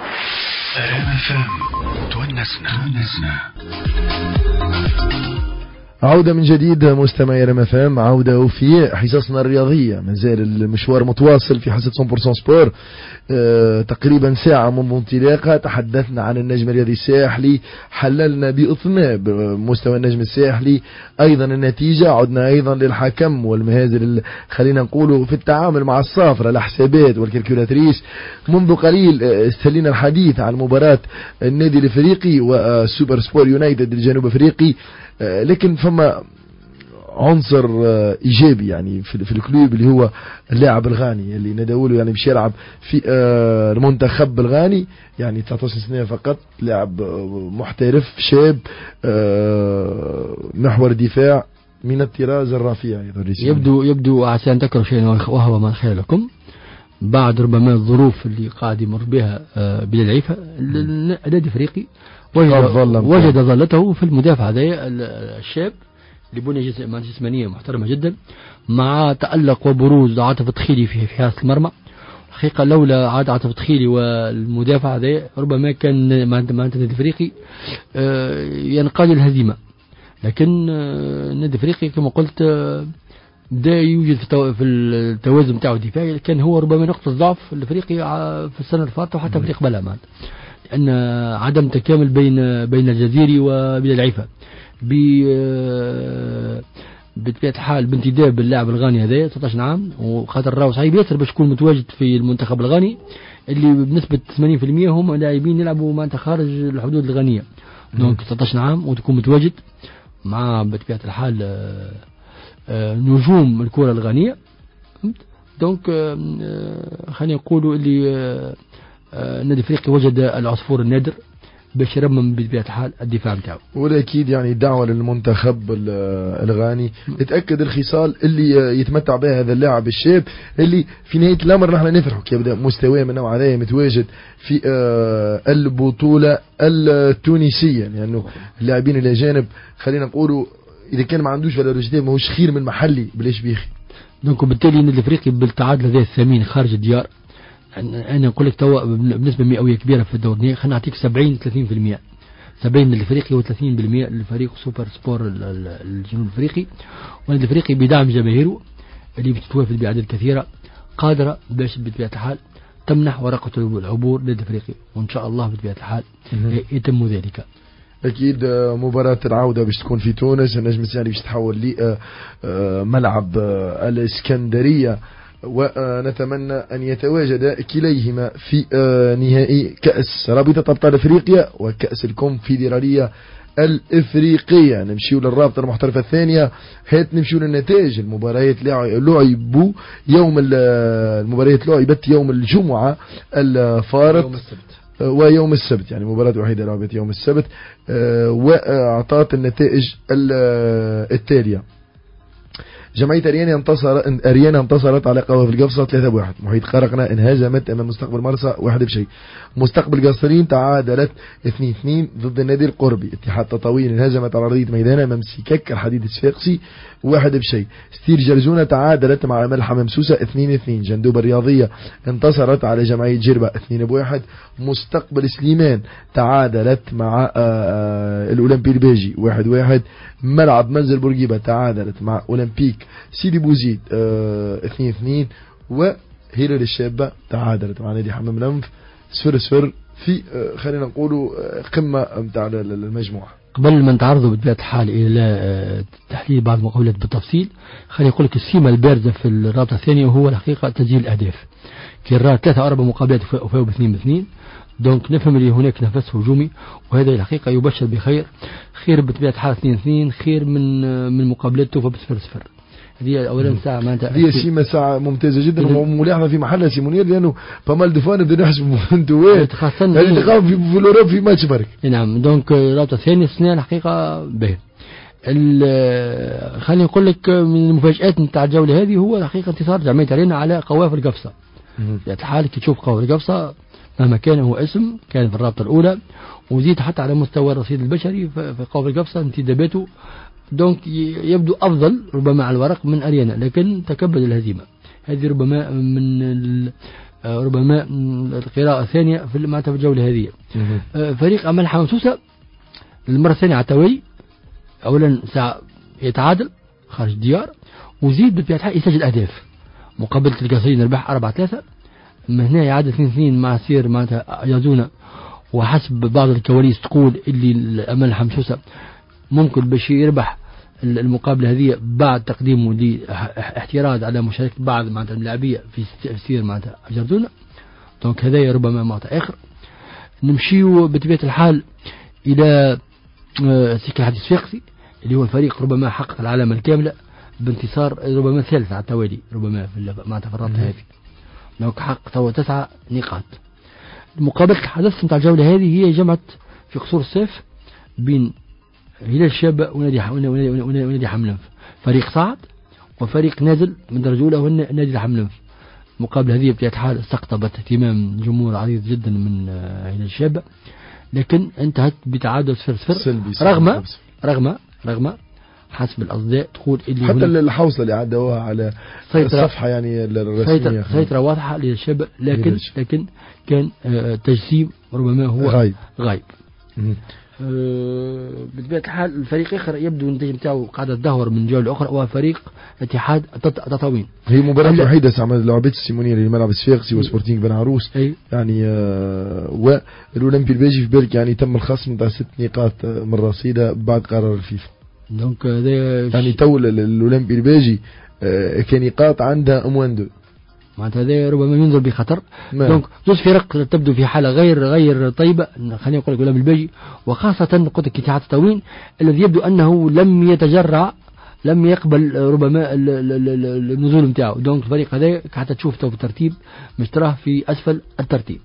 عودة من جديد مستمعي رمفام، عودة في حصصنا الرياضية. مازال المشوار متواصل في حصة 100% سبور. تقريبا ساعة منذ انطلاقها تحدثنا عن النجم الرياضي الساحلي، حللنا بإطناب مستوى النجم الساحلي، أيضا النتيجة، عدنا أيضا للحكم والمهازل خلينا نقوله في التعامل مع الصافرة، الحسابات والكالكولاتريس. منذ قليل استهلينا الحديث عن مباراة النادي الافريقي وسوبر سبور يونايتد الجنوب افريقي، لكن فما عنصر ايجابي يعني في الكلوب اللي هو اللاعب الغاني اللي نداوله، يعني باش يلعب في المنتخب الغاني، يعني 19 سنة فقط، لاعب محترف شاب، محور دفاع من الطراز الرفيع. يبدو عشان تذكروا شيء وهو ما خير لكم بعد ربما الظروف اللي قاعد يمر بها بالعيفة. النادي الافريقي وجد ظلته في المدافع هذا الشاب اللي بني جسمانية محترمة جدا، مع تألق وبروز عاطف التخيلي في حراسة المرمى. حقيقة لولا عاد عاطف تخيلي والمدافع هذا ربما كان معناتها النادي الافريقي ينقاد الهزيمة. لكن النادي الافريقي كما قلت بدا يوجد في التوازن بتاعه الدفاعي، كان هو ربما نقطة ضعف الافريقي في السنة الفاتة وحتى في قبلها معناتها، لأن عدم تكامل بين الجزيري وبين العيفة بطبيعة الحال بانتداب اللاعب الغاني هذا 19 عام، وخاطر راهو صعيب ياسر باش يكون متواجد في المنتخب الغاني اللي بنسبة 80% هم لاعبين يلعبوا معناتها خارج الحدود الغانية. دونك 19 عام وتكون متواجد مع بطبيعة الحال نجوم الكرة الغانية. دونك خلينا نقولوا اللي النادي الافريقي وجد العصفور النادر باش يرمم بطبيعة الحال الدفاع نتاعو. واكيد يعني دعوة للمنتخب الغاني يتأكد الخصال اللي يتمتع بها هذا اللاعب الشاب اللي في نهاية الأمر نحن نفرحوا كي يبدأ مستواه من نوع هذا متواجد في البطولة التونسية، لأنه يعني اللاعبين الأجانب خلينا نقولوا إذا كان ما عندوش فالوريزيتي ما هوش خير من محلي بلاش بيخي. دونك وبالتالي النادي الافريقي بالتعادل هذا الثمين خارج الديار، أنا نقول لك توا بنسبة مئوية كبيرة في الدور الثاني، خلينا نعطيك 70-30%، 70 للافريقي و30% للفريق سوبر سبور الجنوب الافريقي. والنادي الافريقي بدعم جماهيره اللي بتتوافد بأعداد كثيرة قادرة باش بطبيعة الحال تمنح ورقة العبور للنادي الافريقي، وإن شاء الله بطبيعة الحال يتم ذلك. أكيد مباراة العودة باش تكون في تونس، النجم الساحلي باش تحول لملعب الإسكندرية، ونتمنى أن يتواجد كليهما في نهائي كأس رابطة أبطال أفريقيا وكأس الكونفدرالية الإفريقية. نمشيو للرابطة المحترفة الثانية، هات نمشيو للنتائج. المباريات لعبوا المباريات لعبت يوم الجمعة الفارط ويوم السبت، يعني مباراة وحيدة لعبت يوم السبت، وأعطت النتائج التالية. جمعية أريانا انتصرت على قوافل القفصة 3-1. محيط قرقنا انهزمت أمام مستقبل مرسى 1-0. مستقبل قصرين تعادلت 2-2 ضد النادي القربي. اتحاد تطاوين انهزمت على أرضية ميدانها أمام سيكك الحديد الصفاقسي 1-0. ستير جرزونة تعادلت مع أمل حمام سوسة 2-2. جندوب الرياضية انتصرت على جمعية جربة 2-1. مستقبل سليمان تعادلت مع الأولمبي البيجي 1-1. ملعب منزل بورقيبة تعادلت مع أولمبيك سيدي بوزيد 2-2. وهلال الشابة تعادلت مع نادي حمام الأنف 0-0 في خلينا نقولوا قمة متاع المجموعة. قبل ما نتعرضوا بطبيعة الحال إلى تحليل بعض المقاولات بالتفصيل، خليني أقول لك السمة البارزة في الرابطة الثانية وهو الحقيقة تسجيل الأهداف. كرار 3 أو 4 مقابلات وفاوا ب2-2. دونك نفهم اللي هناك نفس هجومي، وهذا الحقيقة يبشر بخير، خير بطبيعة الحال 2-2 خير من مقابلات توفى ب0-0. هذه أولا ساعة معناتها هذه سيما ساعة ممتازة جدا وملاحظة في محلها سيمونير، لأنه بمال دفان بدنا نحسب انتوات اللي تقام في الأوروب في ماتش برك. نعم. دونك الرابطة الثانية السنة الحقيقة به خليني نقول لك من المفاجآت نتاع الجولة هذه هو الحقيقة انتصار جمعية أريانا على قوافل قفصة. بطبيعة الحال كي تشوف قوافل قفصة مهما كان هو اسم كان في الرابطة الأولى، وزيد حتى على مستوى الرصيد البشري في قوافل قفصة انتداباته دونك يبدو أفضل ربما على الورق من أريانا، لكن تكبد الهزيمة. هذه ربما ربما القراءة الثانية في الجولة هذه. فريق أمل حمام سوسة للمرة الثانية على التوالي أولا ساعة يتعادل خارج الديار، وزيد بطبيعة الحال يسجل أهداف. مقابلة القصرين ربح 4-3، من هنا يعادل 2-2 مع سير معناتها يزونا. وحسب بعض الكواليس تقول اللي الأمل حمام سوسة ممكن باش يربح المقابلة هذه بعد تقديمه لاحتراز على مشاركة بعض معناتها اللاعبية في سير معناتها جرزونة. دونك هذا ربما معطى آخر. نمشيو بطبيعة الحال إلى سيكل الحديد الصفاقسي اللي هو الفريق ربما حقق العلامة الكاملة بانتصار ربما ثالث على التوالي ربما معناتها في الرابطة هذه. دونك حقق 9 نقاط. مقابلة الحدث نتاع الجولة هذه هي جمعت في قصور الصيف بين هلال الشابة ونادي حملنف، فريق صعد وفريق نازل من درجة أولى هو نادي حملنف. المقابلة هذه بطبيعة الحال استقطبت اهتمام جمهور عريض جدا من هلال الشابة، لكن انتهت بتعادل 0-0 رغم حسب الأصداء تقول اللي حتى الحوصلة اللي عدوها على الصفحة يعني الرسمية سيطرة واضحة للشباب، لكن كان تجسيم ربما هو غايب. بطبيعة الحال الفريق آخر يبدو النتيجة نتاعو قاعدة تدهور من جولة أخرى، وهو فريق اتحاد تطاوين. هي مباراة وحيدة استعمل لعبة السيمونية اللي ملعب الصفاقسي وسبورتينغ بن عروس يعني والأولمبي البيجي في بالك يعني تم الخصم نتاع 6 نقاط من رصيدة بعد قرار الفيفا. دونك يعني تو الأولمبي البيجي كنقاط عندها امواندو معناتها هذا ربما ينظر بخطر. دونك زوج فرق تبدو في حالة غير طيبة، خلينا نقول لك الأولمبي البيجي وخاصة قلت لك اتحاد تطاوين الذي يبدو أنه لم يتجرع، لم يقبل ربما النزول نتاعو. دونك الفريق هذا حتى تشوف تو في الترتيب مش تراه في أسفل الترتيب.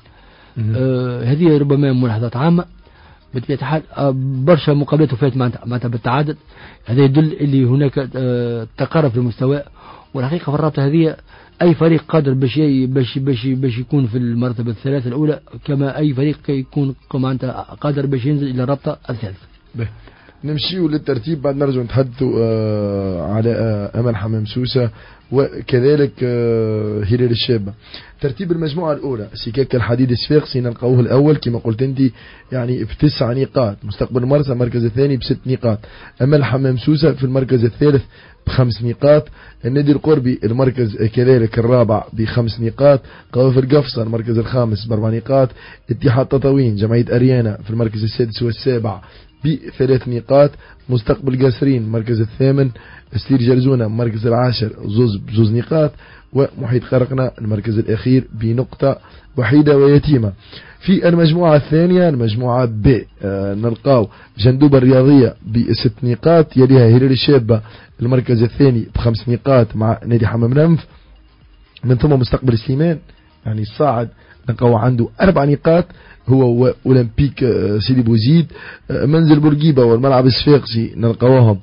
هذه ربما ملاحظات عامة. بطبيعة الحال برشا مقابلات وفات معناتها بالتعادل، هذا يدل اللي هناك تقارب في المستوى. والحقيقة في الرابطة هذه أي فريق قادر باش يكون في المرتبة الثلاثة الأولى، كما أي فريق يكون معناتها قادر باش ينزل إلى الرابطة الثالثة. نمشيو للترتيب بعد نرجع نتحدثوا على أمل حمام سوسة وكذلك هلال الشابة. ترتيب المجموعة الأولى سكاك الحديد الصفاقسي نلقاوه الأول كما قلت أنت يعني ب9 نقاط، مستقبل مرسى المركز الثاني ب6 نقاط، أمل حمام سوسة في المركز الثالث ب5 نقاط، النادي القربي المركز كذلك الرابع ب5 نقاط، قوافر قفصة المركز الخامس ب4 نقاط، اتحاد تطاوين جمعية أريانا في المركز السادس والسابع ب3 نقاط، مستقبل قاسرين المركز الثامن، ستير جرزونة المركز العاشر بزوز نقاط، ومحيط خرقنا المركز الأخير بنقطة وحيدة ويتيمة. في المجموعة الثانية المجموعة ب نلقاو جندوبة الرياضية ب6 نقاط، يليها هلال الشابة المركز الثاني ب5 نقاط مع نادي حمام رمف، من ثم مستقبل سليمان يعني الصاعد نلقاو عنده 4 نقاط هو أولمبيك سيدي بوزيد، منزل بورقيبة والملعب الصفاقسي نلقاوهم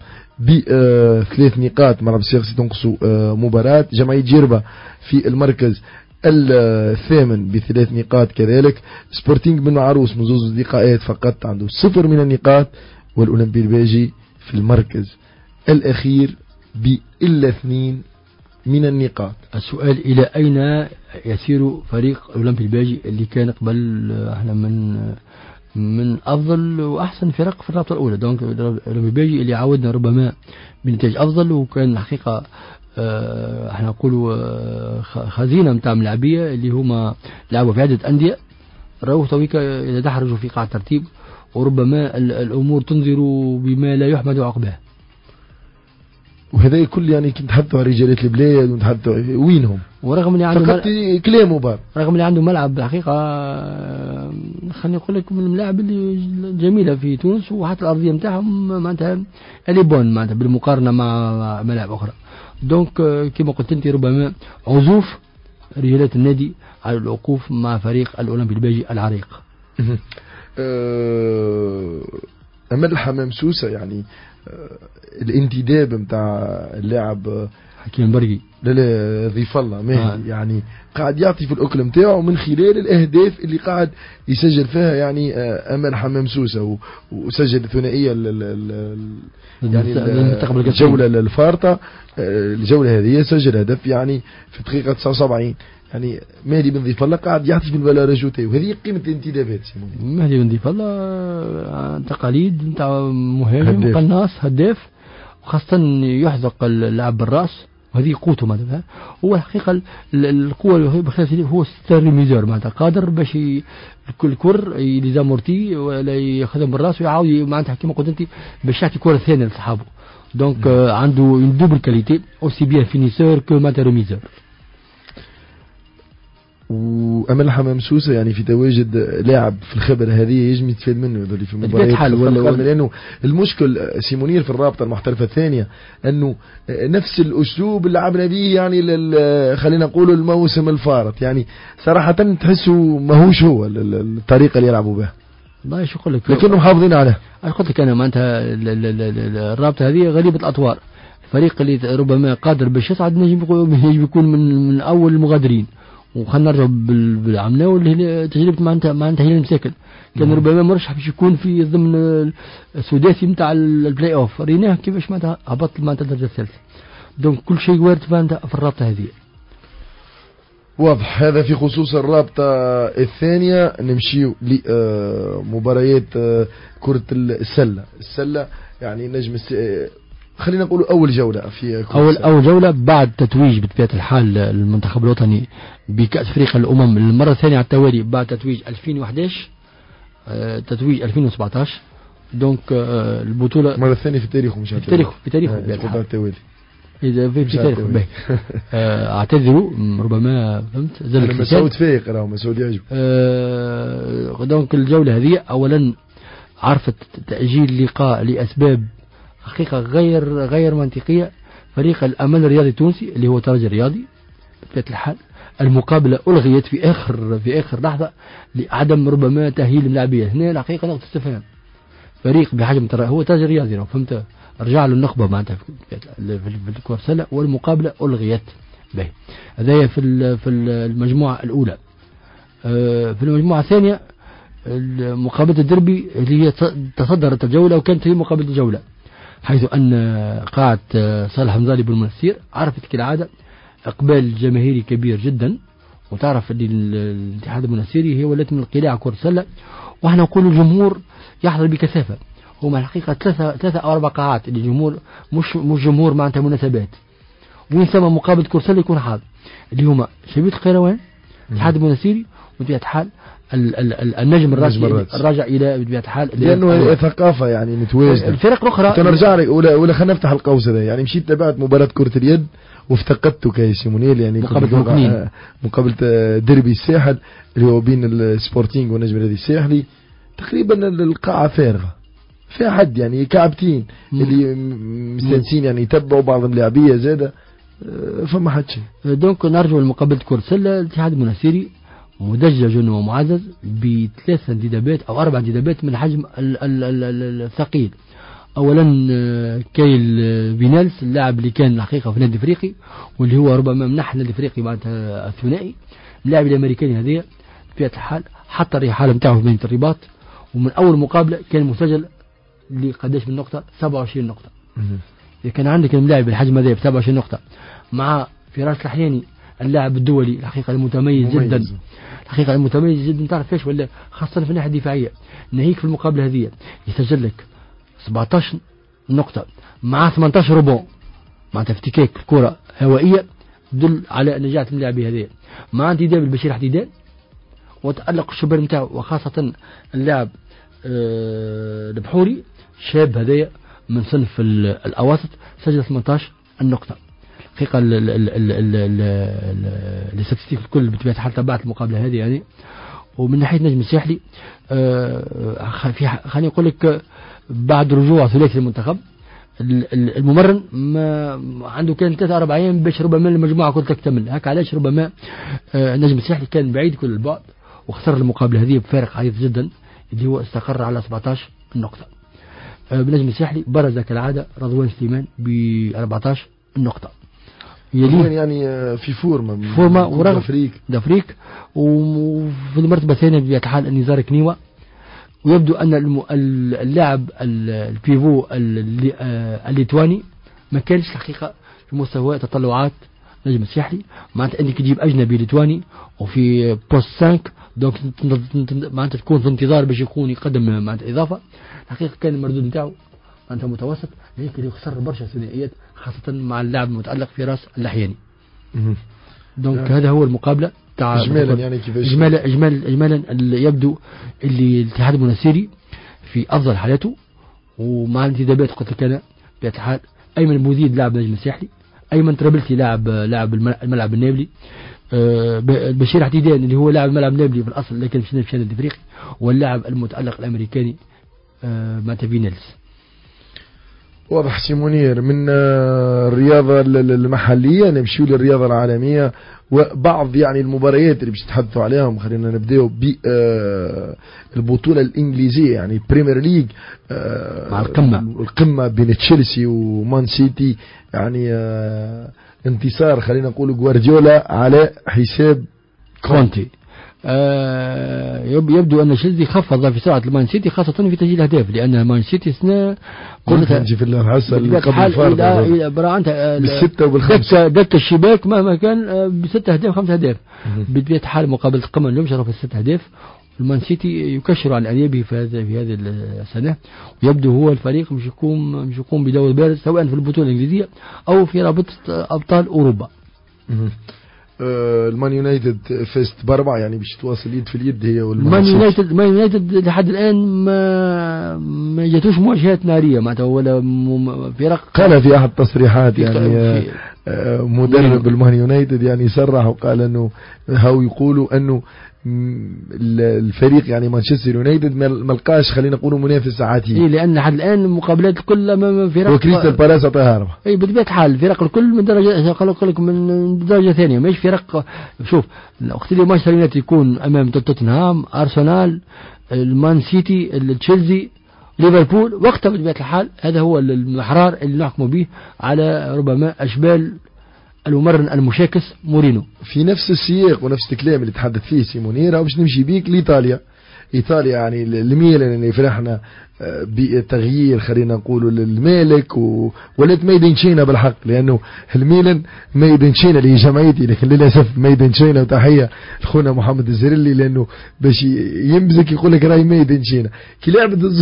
ب3 نقاط، ملعب الصفاقسي تنقصوا مباراة، جمعية جربة في المركز الثامن ب3 نقاط كذلك، سبورتينغ بن عروس من 2 لقاءات فقط عنده 0 من النقاط، والأولمبي الباجي في المركز الأخير بإلا 2 من النقاط. السؤال إلى أين يسير فريق الأولمبي الباجي اللي كان قبل احنا من أفضل وأحسن فرق في الرابطة الأولى. دونك الأولمبي الباجي اللي عودنا ربما بنتاج أفضل، وكان الحقيقة احنا نقولوا خزينة متاع ملاعبية اللي هما لعبوا في عدة أندية، راهو تويكا إذا تحرجوا في قاع الترتيب، وربما الأمور تنذر بما لا يحمد عقباه. وهذا كل يعني كنت حطوا على رجالات البلاد ونحطوا وينهم، ورغم اللي عنده فقط كلام وبار، رغم اللي عنده ملعب الحقيقة خليني أقول لك من الملاعب اللي جميلة في تونس، وحتى الأرضية نتاعهم معناتها اليبون معناتها بالمقارنة مع ملاعب أخرى. دونك كما قلت أنت ربما عزوف رجالات النادي على الوقوف مع فريق الأولمبي الباجي العريق. أمل حمام سوسة يعني الانتداب متاع اللاعب حكيم برقي لا ضيف الله ماهي يعني قاعد يعطي في الأكل متاعه من خلال الأهداف اللي قاعد يسجل فيها يعني أمل حمام سوسة، وسجل ثنائية يعني الجولة الفارطة الجولة هذه سجل هدف يعني في دقيقة 79 يعني مهدي بن ضيف الله قاعد يعطي في البلاراجوتي، وهذه قيمة الانتدابات. مهدي بن ضيف الله تقاليد نتاع مهاجم قناص هداف، وخاصة يحذق اللعب بالراس، وهذه قوته معناتها. هو الحقيقة القوة اللي هو ستار ميزور معناتها قادر باش كل كر يلزامورتي ولا ياخذهم بالراس ويعاود معناتها كما قلت انت باش يعطي كرة ثانية لصحابه. دونك عنده دوبل كاليتي اوسي بيان فينيسور كو معناتها ريميزور. وأمل حمام سوسة يعني في تواجد لاعب في الخبرة هذه يجم يتفاد منه يظل في المباريات، لأنه المشكل سيمونير في الرابطة المحترفة الثانية أنه نفس الأسلوب اللي لعبنا به يعني خلينا نقول الموسم الفارط، يعني صراحة تحسه ماهوش هو الطريقة اللي يلعبوا بها. ما ايش اقول لك، لكنهم حافظين عليه. انا قلت لك انا معناتها الرابطة هذه غريبة الأطوار، الفريق اللي ربما قادر باش يصعد نجم يكون من أول المغادرين، وخلنا نرجع بالعملة واللي تجربة معناتها هي المساكن كان ربما مرشح باش يكون في ضمن السداسي نتاع البلاي اوف ريناه كيفاش معناتها هبط معناتها الدرجة الثالثة. دونك كل شيء وارد معناتها في الرابطة هذه. واضح. هذا في خصوص الرابطة الثانية. نمشيو لمباريات كرة السلة يعني نجم خلينا نقول أول جولة في أول جولة بعد تتويج بطبيعة الحال المنتخب الوطني بكأس أفريقيا الأمم المرة الثانية على التوالي بعد تتويج 2011 تتويج 2017. دونك البطولة مرة ثانية في تاريخه مش في تاريخه التوالي إذا في تاريخه باهي. اعتذروا ربما فهمت أنا مسعود فايق راهو مسعود يعجب. دونك الجولة هذه أولا عرفت تأجيل لقاء لأسباب حقيقة غير منطقية. فريق الأمل الرياضي التونسي اللي هو ترجي الرياضي بطبيعة الحال المقابلة ألغيت في آخر لحظة لعدم ربما تأهيل اللاعبين. هنا الحقيقة نقطة استفهام. فريق بحجم هو ترجي الرياضي فهمت رجع له النخبة معناتها في الكرة السلة والمقابلة ألغيت به. هذا في المجموعة الأولى. في المجموعة الثانية مقابلة الدربي اللي هي تصدرت الجولة وكانت هي مقابلة الجولة حيث أن قاعة صالح مزالي بالمنستير عرفت كالعادة إقبال جماهيري كبير جدا. وتعرف أن الاتحاد المنستيري هي ولات من القلاع كرة السلة وإحنا نقول الجمهور يحضر بكثافة. هما الحقيقة ثلاثة أو 4 قاعات اللي جمهور مش جمهور معناتها مناسبات وين ثم مقابلة كرة السلة يكون حاضر اللي هما شبيبة القيروان الاتحاد المنستيري وبطبيعة الحال النجم الراسي الراجع إلى بطبيعة الحال لأنه ثقافة يعني متوازنة. الفرق الأخرى تنرجع لك ولا خلينا نفتح القوس هذا يعني مشيت تابعت مباراة كرة اليد وافتقدته كيسيمونيل يعني مقابلة دربي الساحل اللي هو بين السبورتينغ والنجم الرياضي الساحلي تقريبا القاعة فارغة فيها حد يعني كعبتين اللي مستنسين يعني يتبعوا بعض اللاعبية زادة فما حد شيء. دونك نرجو المقابلة كرة السلة الاتحاد المنستيري مدجج ومعزز ب3 انتدابات أو 4 انتدابات من حجم الثقيل. أولا كايل فينالس اللاعب اللي كان الحقيقة في النادي الافريقي واللي هو ربما منح النادي الافريقي معناتها الثنائي اللاعب الامريكاني هذا بطبيعة الحال حتى الرحالة نتاعو في مدينة الرباط ومن أول مقابلة كان مسجل لقداش من نقطة 27 نقطة. إذا كان عندك اللاعب الحجم هذا ب 27 نقطة مع فراس الحياني اللاعب الدولي الحقيقة المتميز جدا الحقيقة المتميز جدا تعرف فيش ولا خاصة في الناحية الدفاعية ناهيك في المقابلة هذه يسجل لك 17 نقطة مع 18 ربون معناتها افتكاك الكرة هوائية تدل على نجاح اللاعب هذا مع انتداب البشير حديدان وتألق الشباب نتاعو وخاصة اللاعب البحوري شاب هذايا من صنف الأواسط سجل 18 النقطة. حقيقة الاستاتستيك الكل بطبيعة الحال تبعت المقابلة هذه يعني. ومن ناحية نجم الساحلي خليني أقول لك بعد رجوع ثلاثي المنتخب الممرن ما عنده كان 3-4 أيام باش ربما المجموعة كلها تكتمل هكا علاش ربما نجم الساحلي كان بعيد كل البعد وخسر المقابلة هذه بفارق عريض جدا اللي هو استقر على 17 نقطة. بنجم الساحلي برز كالعادة رضوان سليمان ب 14 نقطة. يعني في فورما ورغم دافريك وفي المرتبة الثانية بطبيعة الحال نزار كنيوة ويبدو أن اللاعب البيفو الليتواني ما كانش الحقيقة في مستوى تطلعات نجم الساحلي معناتها انك تجيب اجنبي ليتواني وفي بوست 5 دونك معناتها تكون في انتظار باش يكون يقدم معناتها اضافه الحقيقه كان المردود نتاعو معناتها متوسط هيك اللي خسر برشا ثنائيات خاصه مع اللاعب المتالق في راس اللحياني. دونك هذا هو المقابله تاع اجمالا يعني كيفاش اجمالا يبدو اللي الاتحاد المنستيري في افضل حالاته ومع الانتدابات قلت لك انا بطبيعه الحال ايمن بوزيد لاعب نجم الساحلي ايمن ترابلسي لاعب الملعب النابلي بشير حديدان اللي هو لاعب الملعب النابلي في الاصل لكن في النادي الافريقي واللاعب المتالق الامريكاني ماتافي نيلز. واضح سيمونير من الرياضة المحلية نمشيو للرياضة العالمية وبعض يعني المباريات اللي باش تحدثوا عليهم. خلينا نبداو بالبطولة الإنجليزية يعني بريمير ليج مع القمة بين تشيلسي ومان سيتي يعني انتصار خلينا نقول جوارديولا على حساب كونتي. يبدو أن تشيلسي خفض في سرعة المان سيتي خاصة في تسجيل الأهداف، لأن مان سيتي قلت في الحصل قبل الفرد بالستة وبالخمسة دك الشباك مهما كان بستة أهداف 5 أهداف. بطبيعة الحال مقابل القمة اليوم شرف الست أهداف. المان سيتي يكشر عن أنيابه في هذه السنة، ويبدو هو الفريق مش يقوم بدور بارز سواء في البطولة الإنجليزية أو في رابطة أبطال أوروبا. المان يونايتد فزت ب4 يعني باش تواصل يد في اليد هي والمان يونايتد لحد الآن ما جاتوش مواجهات نارية معناتها ولا فرق. قال في أحد التصريحات يعني مدرب المان يونايتد يعني صرح وقال أنه هاو يقولوا أنه الفريق يعني مانشستر يونايتد ما لقاش خلينا نقولوا منافس عاتي. إيه لأن لحد الآن المقابلات الكل أمام فرق وكريستال بالاس طهارة. إيه بطبيعة الحال الفرق الكل من درجة خلق من درجة ثانية، مش فرق. شوف وقت اللي مانشستر يونايتد يكون أمام توتنهام، أرسنال، المان سيتي، تشيلسي، ليفربول، وقتها بطبيعة الحال هذا هو المحرار اللي نحكم به على ربما أشبال الممرن المشاكس مورينو. في نفس السياق ونفس الكلام اللي تحدث فيه سيمونيرا باش نمشي بيك لإيطاليا. إيطاليا يعني الميلان اللي فرحنا بتغيير خلينا نقولوا للمالك ولات ميدن تشينا بالحق، لأنه الميلان ميدن تشينا اللي هي جمعيتي، لكن للأسف ميدن تشينا. وتحية لخونا محمد الزريلي لأنه باش يمزك يقول لك راي ميدن تشينا كي لعبت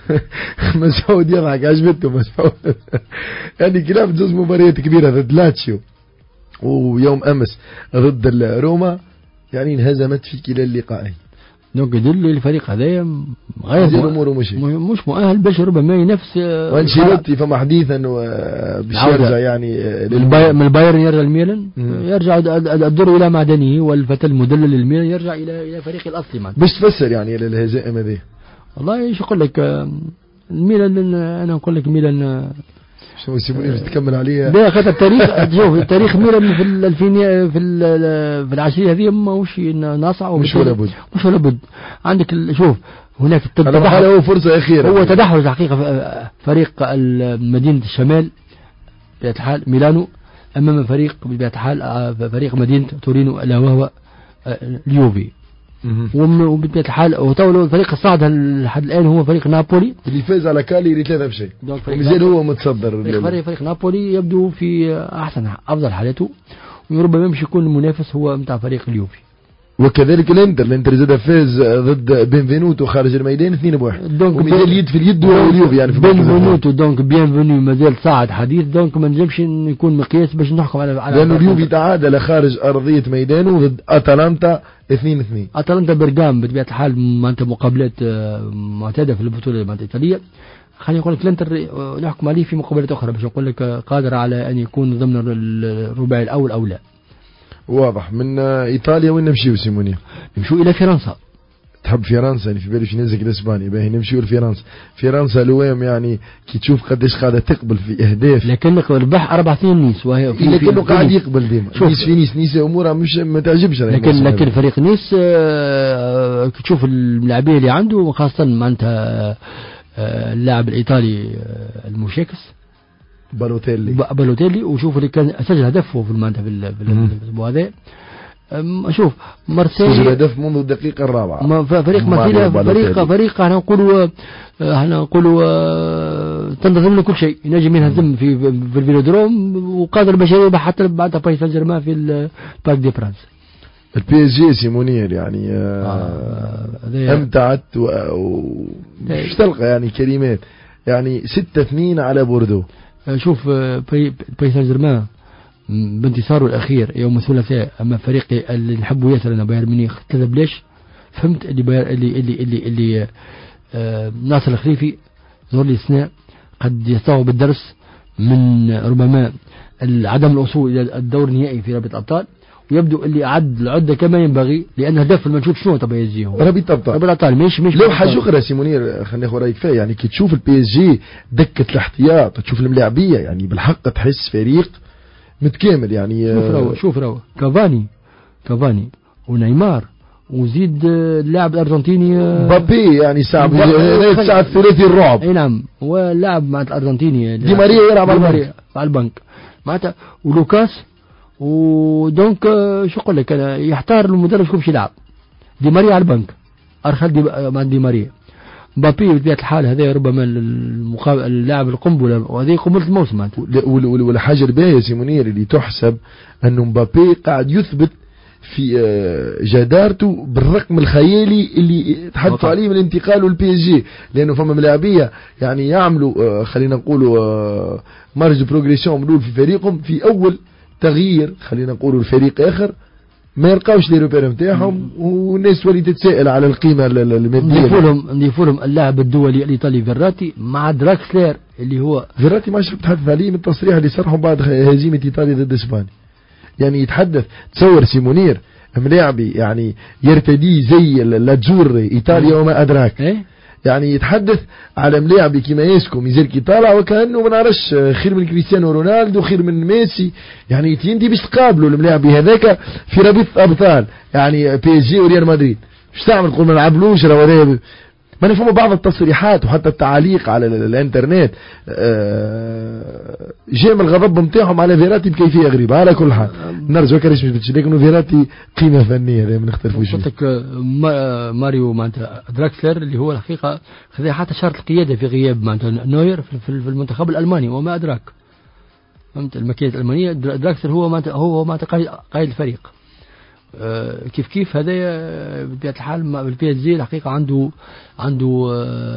مسعود يضحك عجبته مسعود يعني كي لعبت زوز مباريات كبيرة ضد لاتشيو ويوم أمس ضد روما يعني انهزمت في كلا اللقاءين. دونك يدل الفريق هذايا غير اموره مش مؤهل باش ربما ينافس. وانشيلوتي فما حديث انه باش يرجع يعني من البايرن يرجع الميلان، يرجع الدور الى معدنه، والفتى المدلل للميلان يرجع الى فريقه الاصلي معنا. باش تفسر يعني الهزائم هذه؟ والله ايش اقول لك الميلان، انا نقول لك الميلان شو سيبوني باش تكمل عليها. لا خاطر التاريخ شوف التاريخ ميلان في الألفينية في العشرية هذه ماهوش ناصع مش ولا بد. عندك شوف هناك هذا هو فرصة أخيرة، هو تدحرج حقيقة فريق مدينة الشمال بطبيعة الحال ميلانو أمام فريق بطبيعة الحال فريق مدينة تورينو ألا وهو اليوفي. وبطبيعة الحال وطاولوا الفريق الصاعد لحد الآن هو فريق نابولي اللي فاز على كاليري 3-0 ومازال هو متصدر. فريق نابولي يبدو في أفضل حالاته، وربما مش يكون المنافس هو متاع فريق اليوفي. وكذلك الانتر زاد فاز ضد بينفينوتو خارج الميدان 2-1 ومازال يد في اليد واليوفي يعني في بينفينوتو. دونك بينفينو مازال صاعد حديث، دونك ما نجمش نكون مقياس باش نحكم على لأنه اليوفي تعادل خارج أرضية ميدانه ضد أتلانتا 2-2. أتلانتا برغام بطبيعة الحال معناتها مقابلات معتادة في البطولة الإيطالية. خليني أقول لك الانتر نحكم عليه في مقابلات أخرى باش نقول لك قادر على أن يكون ضمن الرباعي الأول أو لا. واضح. من إيطاليا وين نمشيو سيمونيا؟ نمشيو إلى فرنسا. تحب فرنسا؟ يعني في بالي باش ننزل لإسبانيا. باهي نمشيو لفرنسا. فرنسا لوام يعني كي تشوف قداش قاعدة تقبل في أهداف، لكن ربح 4-2 نيس وهي لكنه قاعد يقبل ديما. نيس في نيس أمورها مش ما تعجبش. لكن فريق نيس كي تشوف اللاعبين اللي عنده خاصة معناتها اللاعب الإيطالي المشاكس بالوتيلي وشوف اللي كان سجل هدفه في المعناتها في الاسبوع هذا. شوف مارسيليا سجل هدف منذ الدقيقة 4. فريق مارسيليا فريق احنا نقولوا تنتظم له كل شيء، ينجم ينهزم في الفيلودروم وقادر باش يربح حتى بعد باريس سان جيرمان في البارك دي فرانس. البي اس جي سيمونير يعني امتعت مش تلقى يعني كلمات يعني 6-2 على بوردو. شوف باريس سان جيرمان بانتصاره الأخير يوم الثلاثاء أما فريقي اللي نحبه ياسر أنا بايرن ميونخ 3-0. فهمت اللي ناصر الخليفي زور لي سناء قد يستوعب الدرس من ربما عدم الوصول إلى الدور النهائي في رابطة الأبطال، ويبدو اللي أعد العدة كما ينبغي، لأن هدف المنشوط شنو طب يجيه رابطة الأبطال مش لو حاجة أخرى سيمونير. خلينا ناخذ رأيك فيها يعني كي تشوف البي اس جي دكة الاحتياط تشوف الملاعبية يعني بالحق تحس فريق متكامل يعني. شوف رو كافاني ونيمار وزيد اللاعب الأرجنتيني بابي يعني ساعة الثلاثي الرعب. اي نعم واللاعب مع الأرجنتيني دي ماريا يلعب على البنك معناتها ولوكاس ودونك شو اقول لك انا، يحتار المدرب شكون باش يلعب. دي ماريا على البنك، ارخل دي ماريا. مبابي بطبيعة الحال هذا ربما اللاعب القنبلة، وهذه قنبلة الموسم. والحاجة الباهية سيمونير اللي تحسب أنه مبابي قاعد يثبت في جدارته بالرقم الخيالي اللي تحدثوا عليه من الانتقال والبي اس جي، لأنه فما ملاعبية يعني يعملوا خلينا نقولوا مارج بروغريسيون ملول في فريقهم، في أول تغيير خلينا نقولوا الفريق آخر ما يلقاوش لي روبير نتاعهم، والناس ولي تتسائل على القيمه الماديه. نضيفوا لهم اللاعب الدولي الايطالي فيراتي مع دراكسلر اللي هو فيراتي ما تحدث عليه من التصريح اللي صرحوا بعد هزيمه ايطاليا ضد اسبانيا. يعني يتحدث تصور سيمونير ملاعبي يعني يرتدي زي لاتجوري ايطاليا وما ادراك. يعني يتحدث على ملاعبي كيما يسكو ميزيركي طالع وكانه ما نعرفش خير من كريستيانو رونالدو خير من ميسي. يعني انت باش تقابلوا الملاعبي هذاك في رابطه ابطال يعني بي اس جي وريال مدريد، باش تعمل تقول ما نلعبلوش راه ما نفهموا بعض التصريحات وحتى التعاليق على الانترنت جاء من الغضب نتاعهم على فيراتي بكيفيه غريبه. على كل حال نرجع كريش مش لكن فيراتي قيمه فنيه ما نختلفوش. قلت لك ماريو معناتها دراكسلر اللي هو الحقيقه خذ حتى شرط القياده في غياب معناتها نوير في المنتخب الالماني وما ادراك. فهمت الماكينه الالمانيه دراكسلر هو معناتها قائد الفريق. كيف هذا بطبيعة الحال بالبي اس جي الحقيقة عنده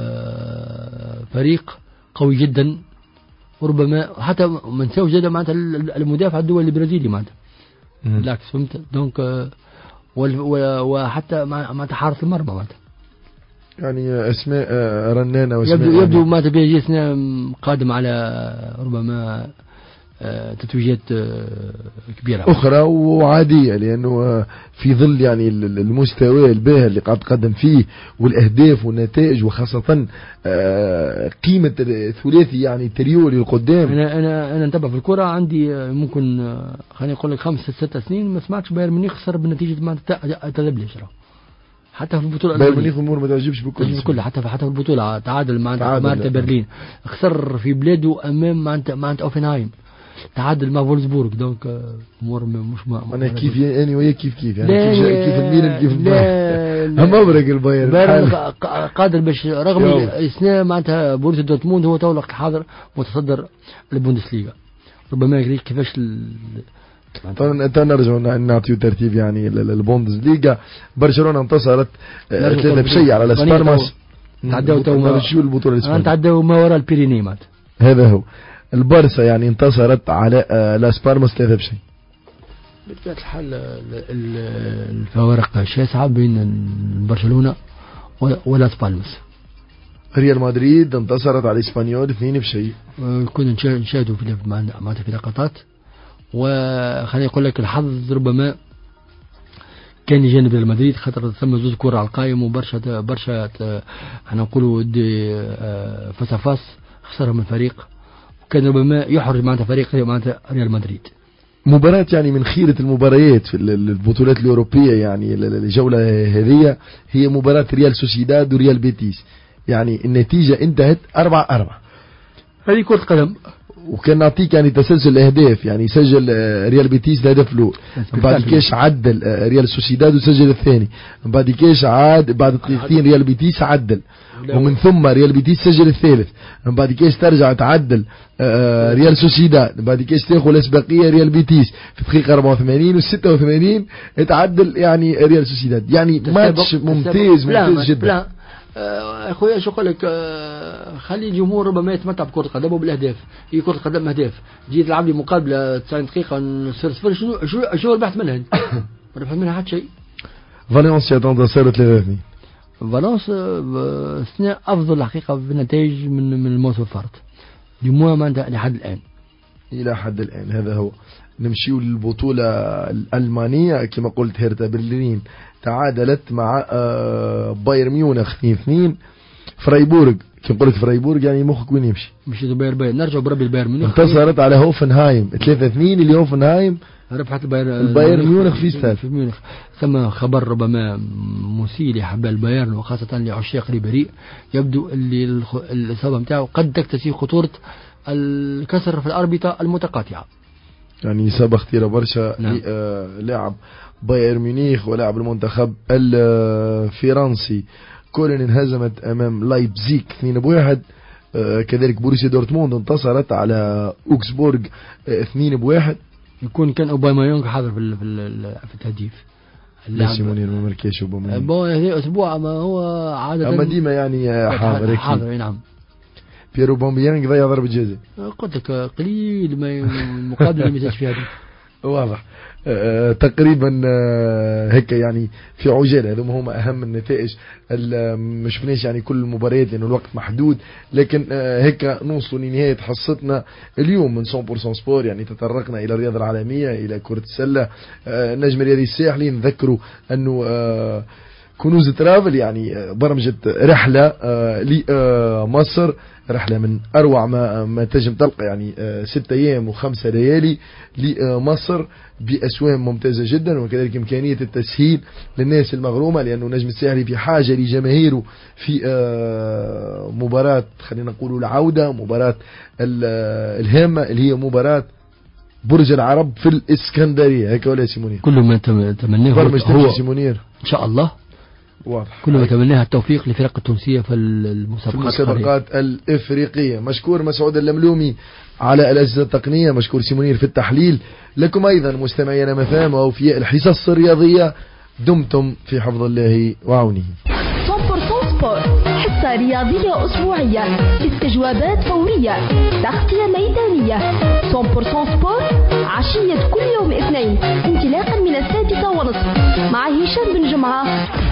فريق قوي جدا، وربما حتى ما نساوش زاد معناتها المدافع الدولي البرازيلي معناتها بالعكس فهمت. دونك وحتى معناتها حارس المرمى معناتها يعني اسماء رنانة يبدو معناتها بي اس جي سنة قادم على ربما تتويجات كبيرة أخرى وعادية، لأنه في ظل يعني المستوى الباهر اللي قاعد تقدم فيه والأهداف والنتائج وخاصة قيمة الثلاثي يعني تريو للقدام. أنا نتابع في الكرة عندي ممكن خليني أقول لك 5-6 سنين ما سمعتش بايرن ميونخ خسر بنتيجة ما تذبلش. حتى في البطولة بايرن ميونخ الأمور ما تعجبش بكل حتى في البطولة تعادل مع برلين، خسر في بلاده أمام مع أوفنهايم، تعادل مع فولسبورغ. دونك امور مش انا كيف يعني ويا كيف يعني كيف الميلان كيف البايرن مبرق البايرن قادر باش رغم السنه معناتها بورسيا دورتموند هو تو الوقت الحاضر متصدر البوندسليغا. ربما كيفاش نرجع نعطيو ترتيب يعني البوندسليغا. برشلونه انتصرت 3-0 على لاسبالماس. تعداو البطوله الاسبانيه تعداو ما وراء البيرينيمات. هذا هو البارسا يعني انتصرت على لاس بالماس 3-0. بطبيعة الحال الفوارق شاسعة بين برشلونة ولاس بالماس. ريال مدريد انتصرت على اسبانيول 2-0. كنا نشاهدوا معناتها في لقطات، وخليني اقول لك الحظ ربما كان يجانب ريال مدريد خاطر ثم زوج كرة على القائم وبرشا احنا نقولوا فاس خسرها من فريق كان ربما يحرج معناتها فريق معناتها ريال مدريد. مباراة يعني من خيرة المباريات في البطولات الأوروبية يعني الجولة هذه هي مباراة ريال سوسيداد وريال بيتيس. يعني النتيجة انتهت 4-4. هذه كرة قدم. وكان نعطيك يعني تسلسل الأهداف، يعني سجل ريال بيتيس الهدف الأول، بعد كاش عدل ريال سوسيداد وسجل الثاني، بعد كاش عاد بعد دقيقتين ريال بيتيس عدل، ومن ثم ريال بيتيس سجل الثالث، بعد كاش ترجع تعدل ريال سوسيداد، بعد كاش تاخذ الأسبقية ريال بيتيس في دقيقة 84 و86 تعدل يعني ريال سوسيداد. يعني ماتش ممتاز جدا. اخويا شو اقول لك، خلي الجمهور ربما يتمتع بكرة قدم وبالاهداف. هي كرة قدم اهداف، جيت تلعب لي مقابلة 90 دقيقة 0-0 شو ربحت منها؟ ما ربحت منها حتى شيء. فالنسيا تنتصر 3-2. فالنس سنة افضل حقيقة بالنتائج من الموسم الفارط دي مو ما لحد الان. الى حد الان هذا هو. نمشيو للبطولة الألمانية كما قلت هيرتا برلين تعادلت مع بايرن ميونخ 2-2. فرايبورغ كما قلت فرايبورغ يعني مخك وين يمشي مشي بايرن نرجع بربي البايرن ميونخ انتصرت على هوفنهايم 3-2 اللي هوفنهايم ربحت البايرن ميونخ في استاد في ميونخ. ثم خبر ربما مثير لحب البايرن وخاصة لعشاق ريبيري. يبدو اللي الإصابة نتاعو قد تكتسي خطورة الكسر في الأربطة المتقاطعة. يعني سبق اختيار برشا. نعم. لاعب بايرن ميونخ ولاعب المنتخب الفرنسي. كولن انهزمت امام لايبزيج 2-1. كذلك بوريسيا دورتموند انتصرت على اوكسبورغ 2-1. يكون كان اوباميانغ حاضر في التهديف. سيمونير ما مركيش اوباميانغ. هذا اسبوع ما هو عاده اما ديما يعني حاضر. نعم. بيرو اوباميانغ ضيع ضربة جزاء. قلت لك قليل ما المقابل اللي مسج في هذه. واضح. تقريبا هيك يعني في عجاله. هذوما هما اهم النتائج. ما شفناش يعني كل المباريات لانه الوقت محدود، لكن هيك نوصل لنهايه حصتنا اليوم من 100% سبور. يعني تطرقنا الى الرياضه العالميه، الى كره السله. النجم الرياضي الساحلي نذكروا انه كنوز ترافل يعني برمجة رحلة لمصر، رحلة من أروع ما تجم تلقى، يعني 6 أيام و5 ليالي لمصر بأسوام ممتازة جدا، وكذلك إمكانية التسهيل للناس المغرومة، لأنه نجم الساحلي في حاجة لجماهيره في مباراة خلينا نقول العودة، مباراة الهامة اللي هي مباراة برج العرب في الإسكندرية. هيك ولا سيمونير؟ كل ما تمناه هو سيمونير إن شاء الله. واضح. كل ما تمناه التوفيق للفرق التونسية في المسابقات الإفريقية. مشكور مسعود اللملومي على الأجهزة التقنية، مشكور سيمونير في التحليل. لكم أيضا مستمعينا مفاهيم وأوفياء الحصص الرياضية، دمتم في حفظ الله وعونه. 100% سبور، حصة رياضية أسبوعية، استجوابات فورية، تغطية ميدانية. 100% سبور عشية كل يوم اثنين انطلاقا من 6:30 مع هشام بن جمعة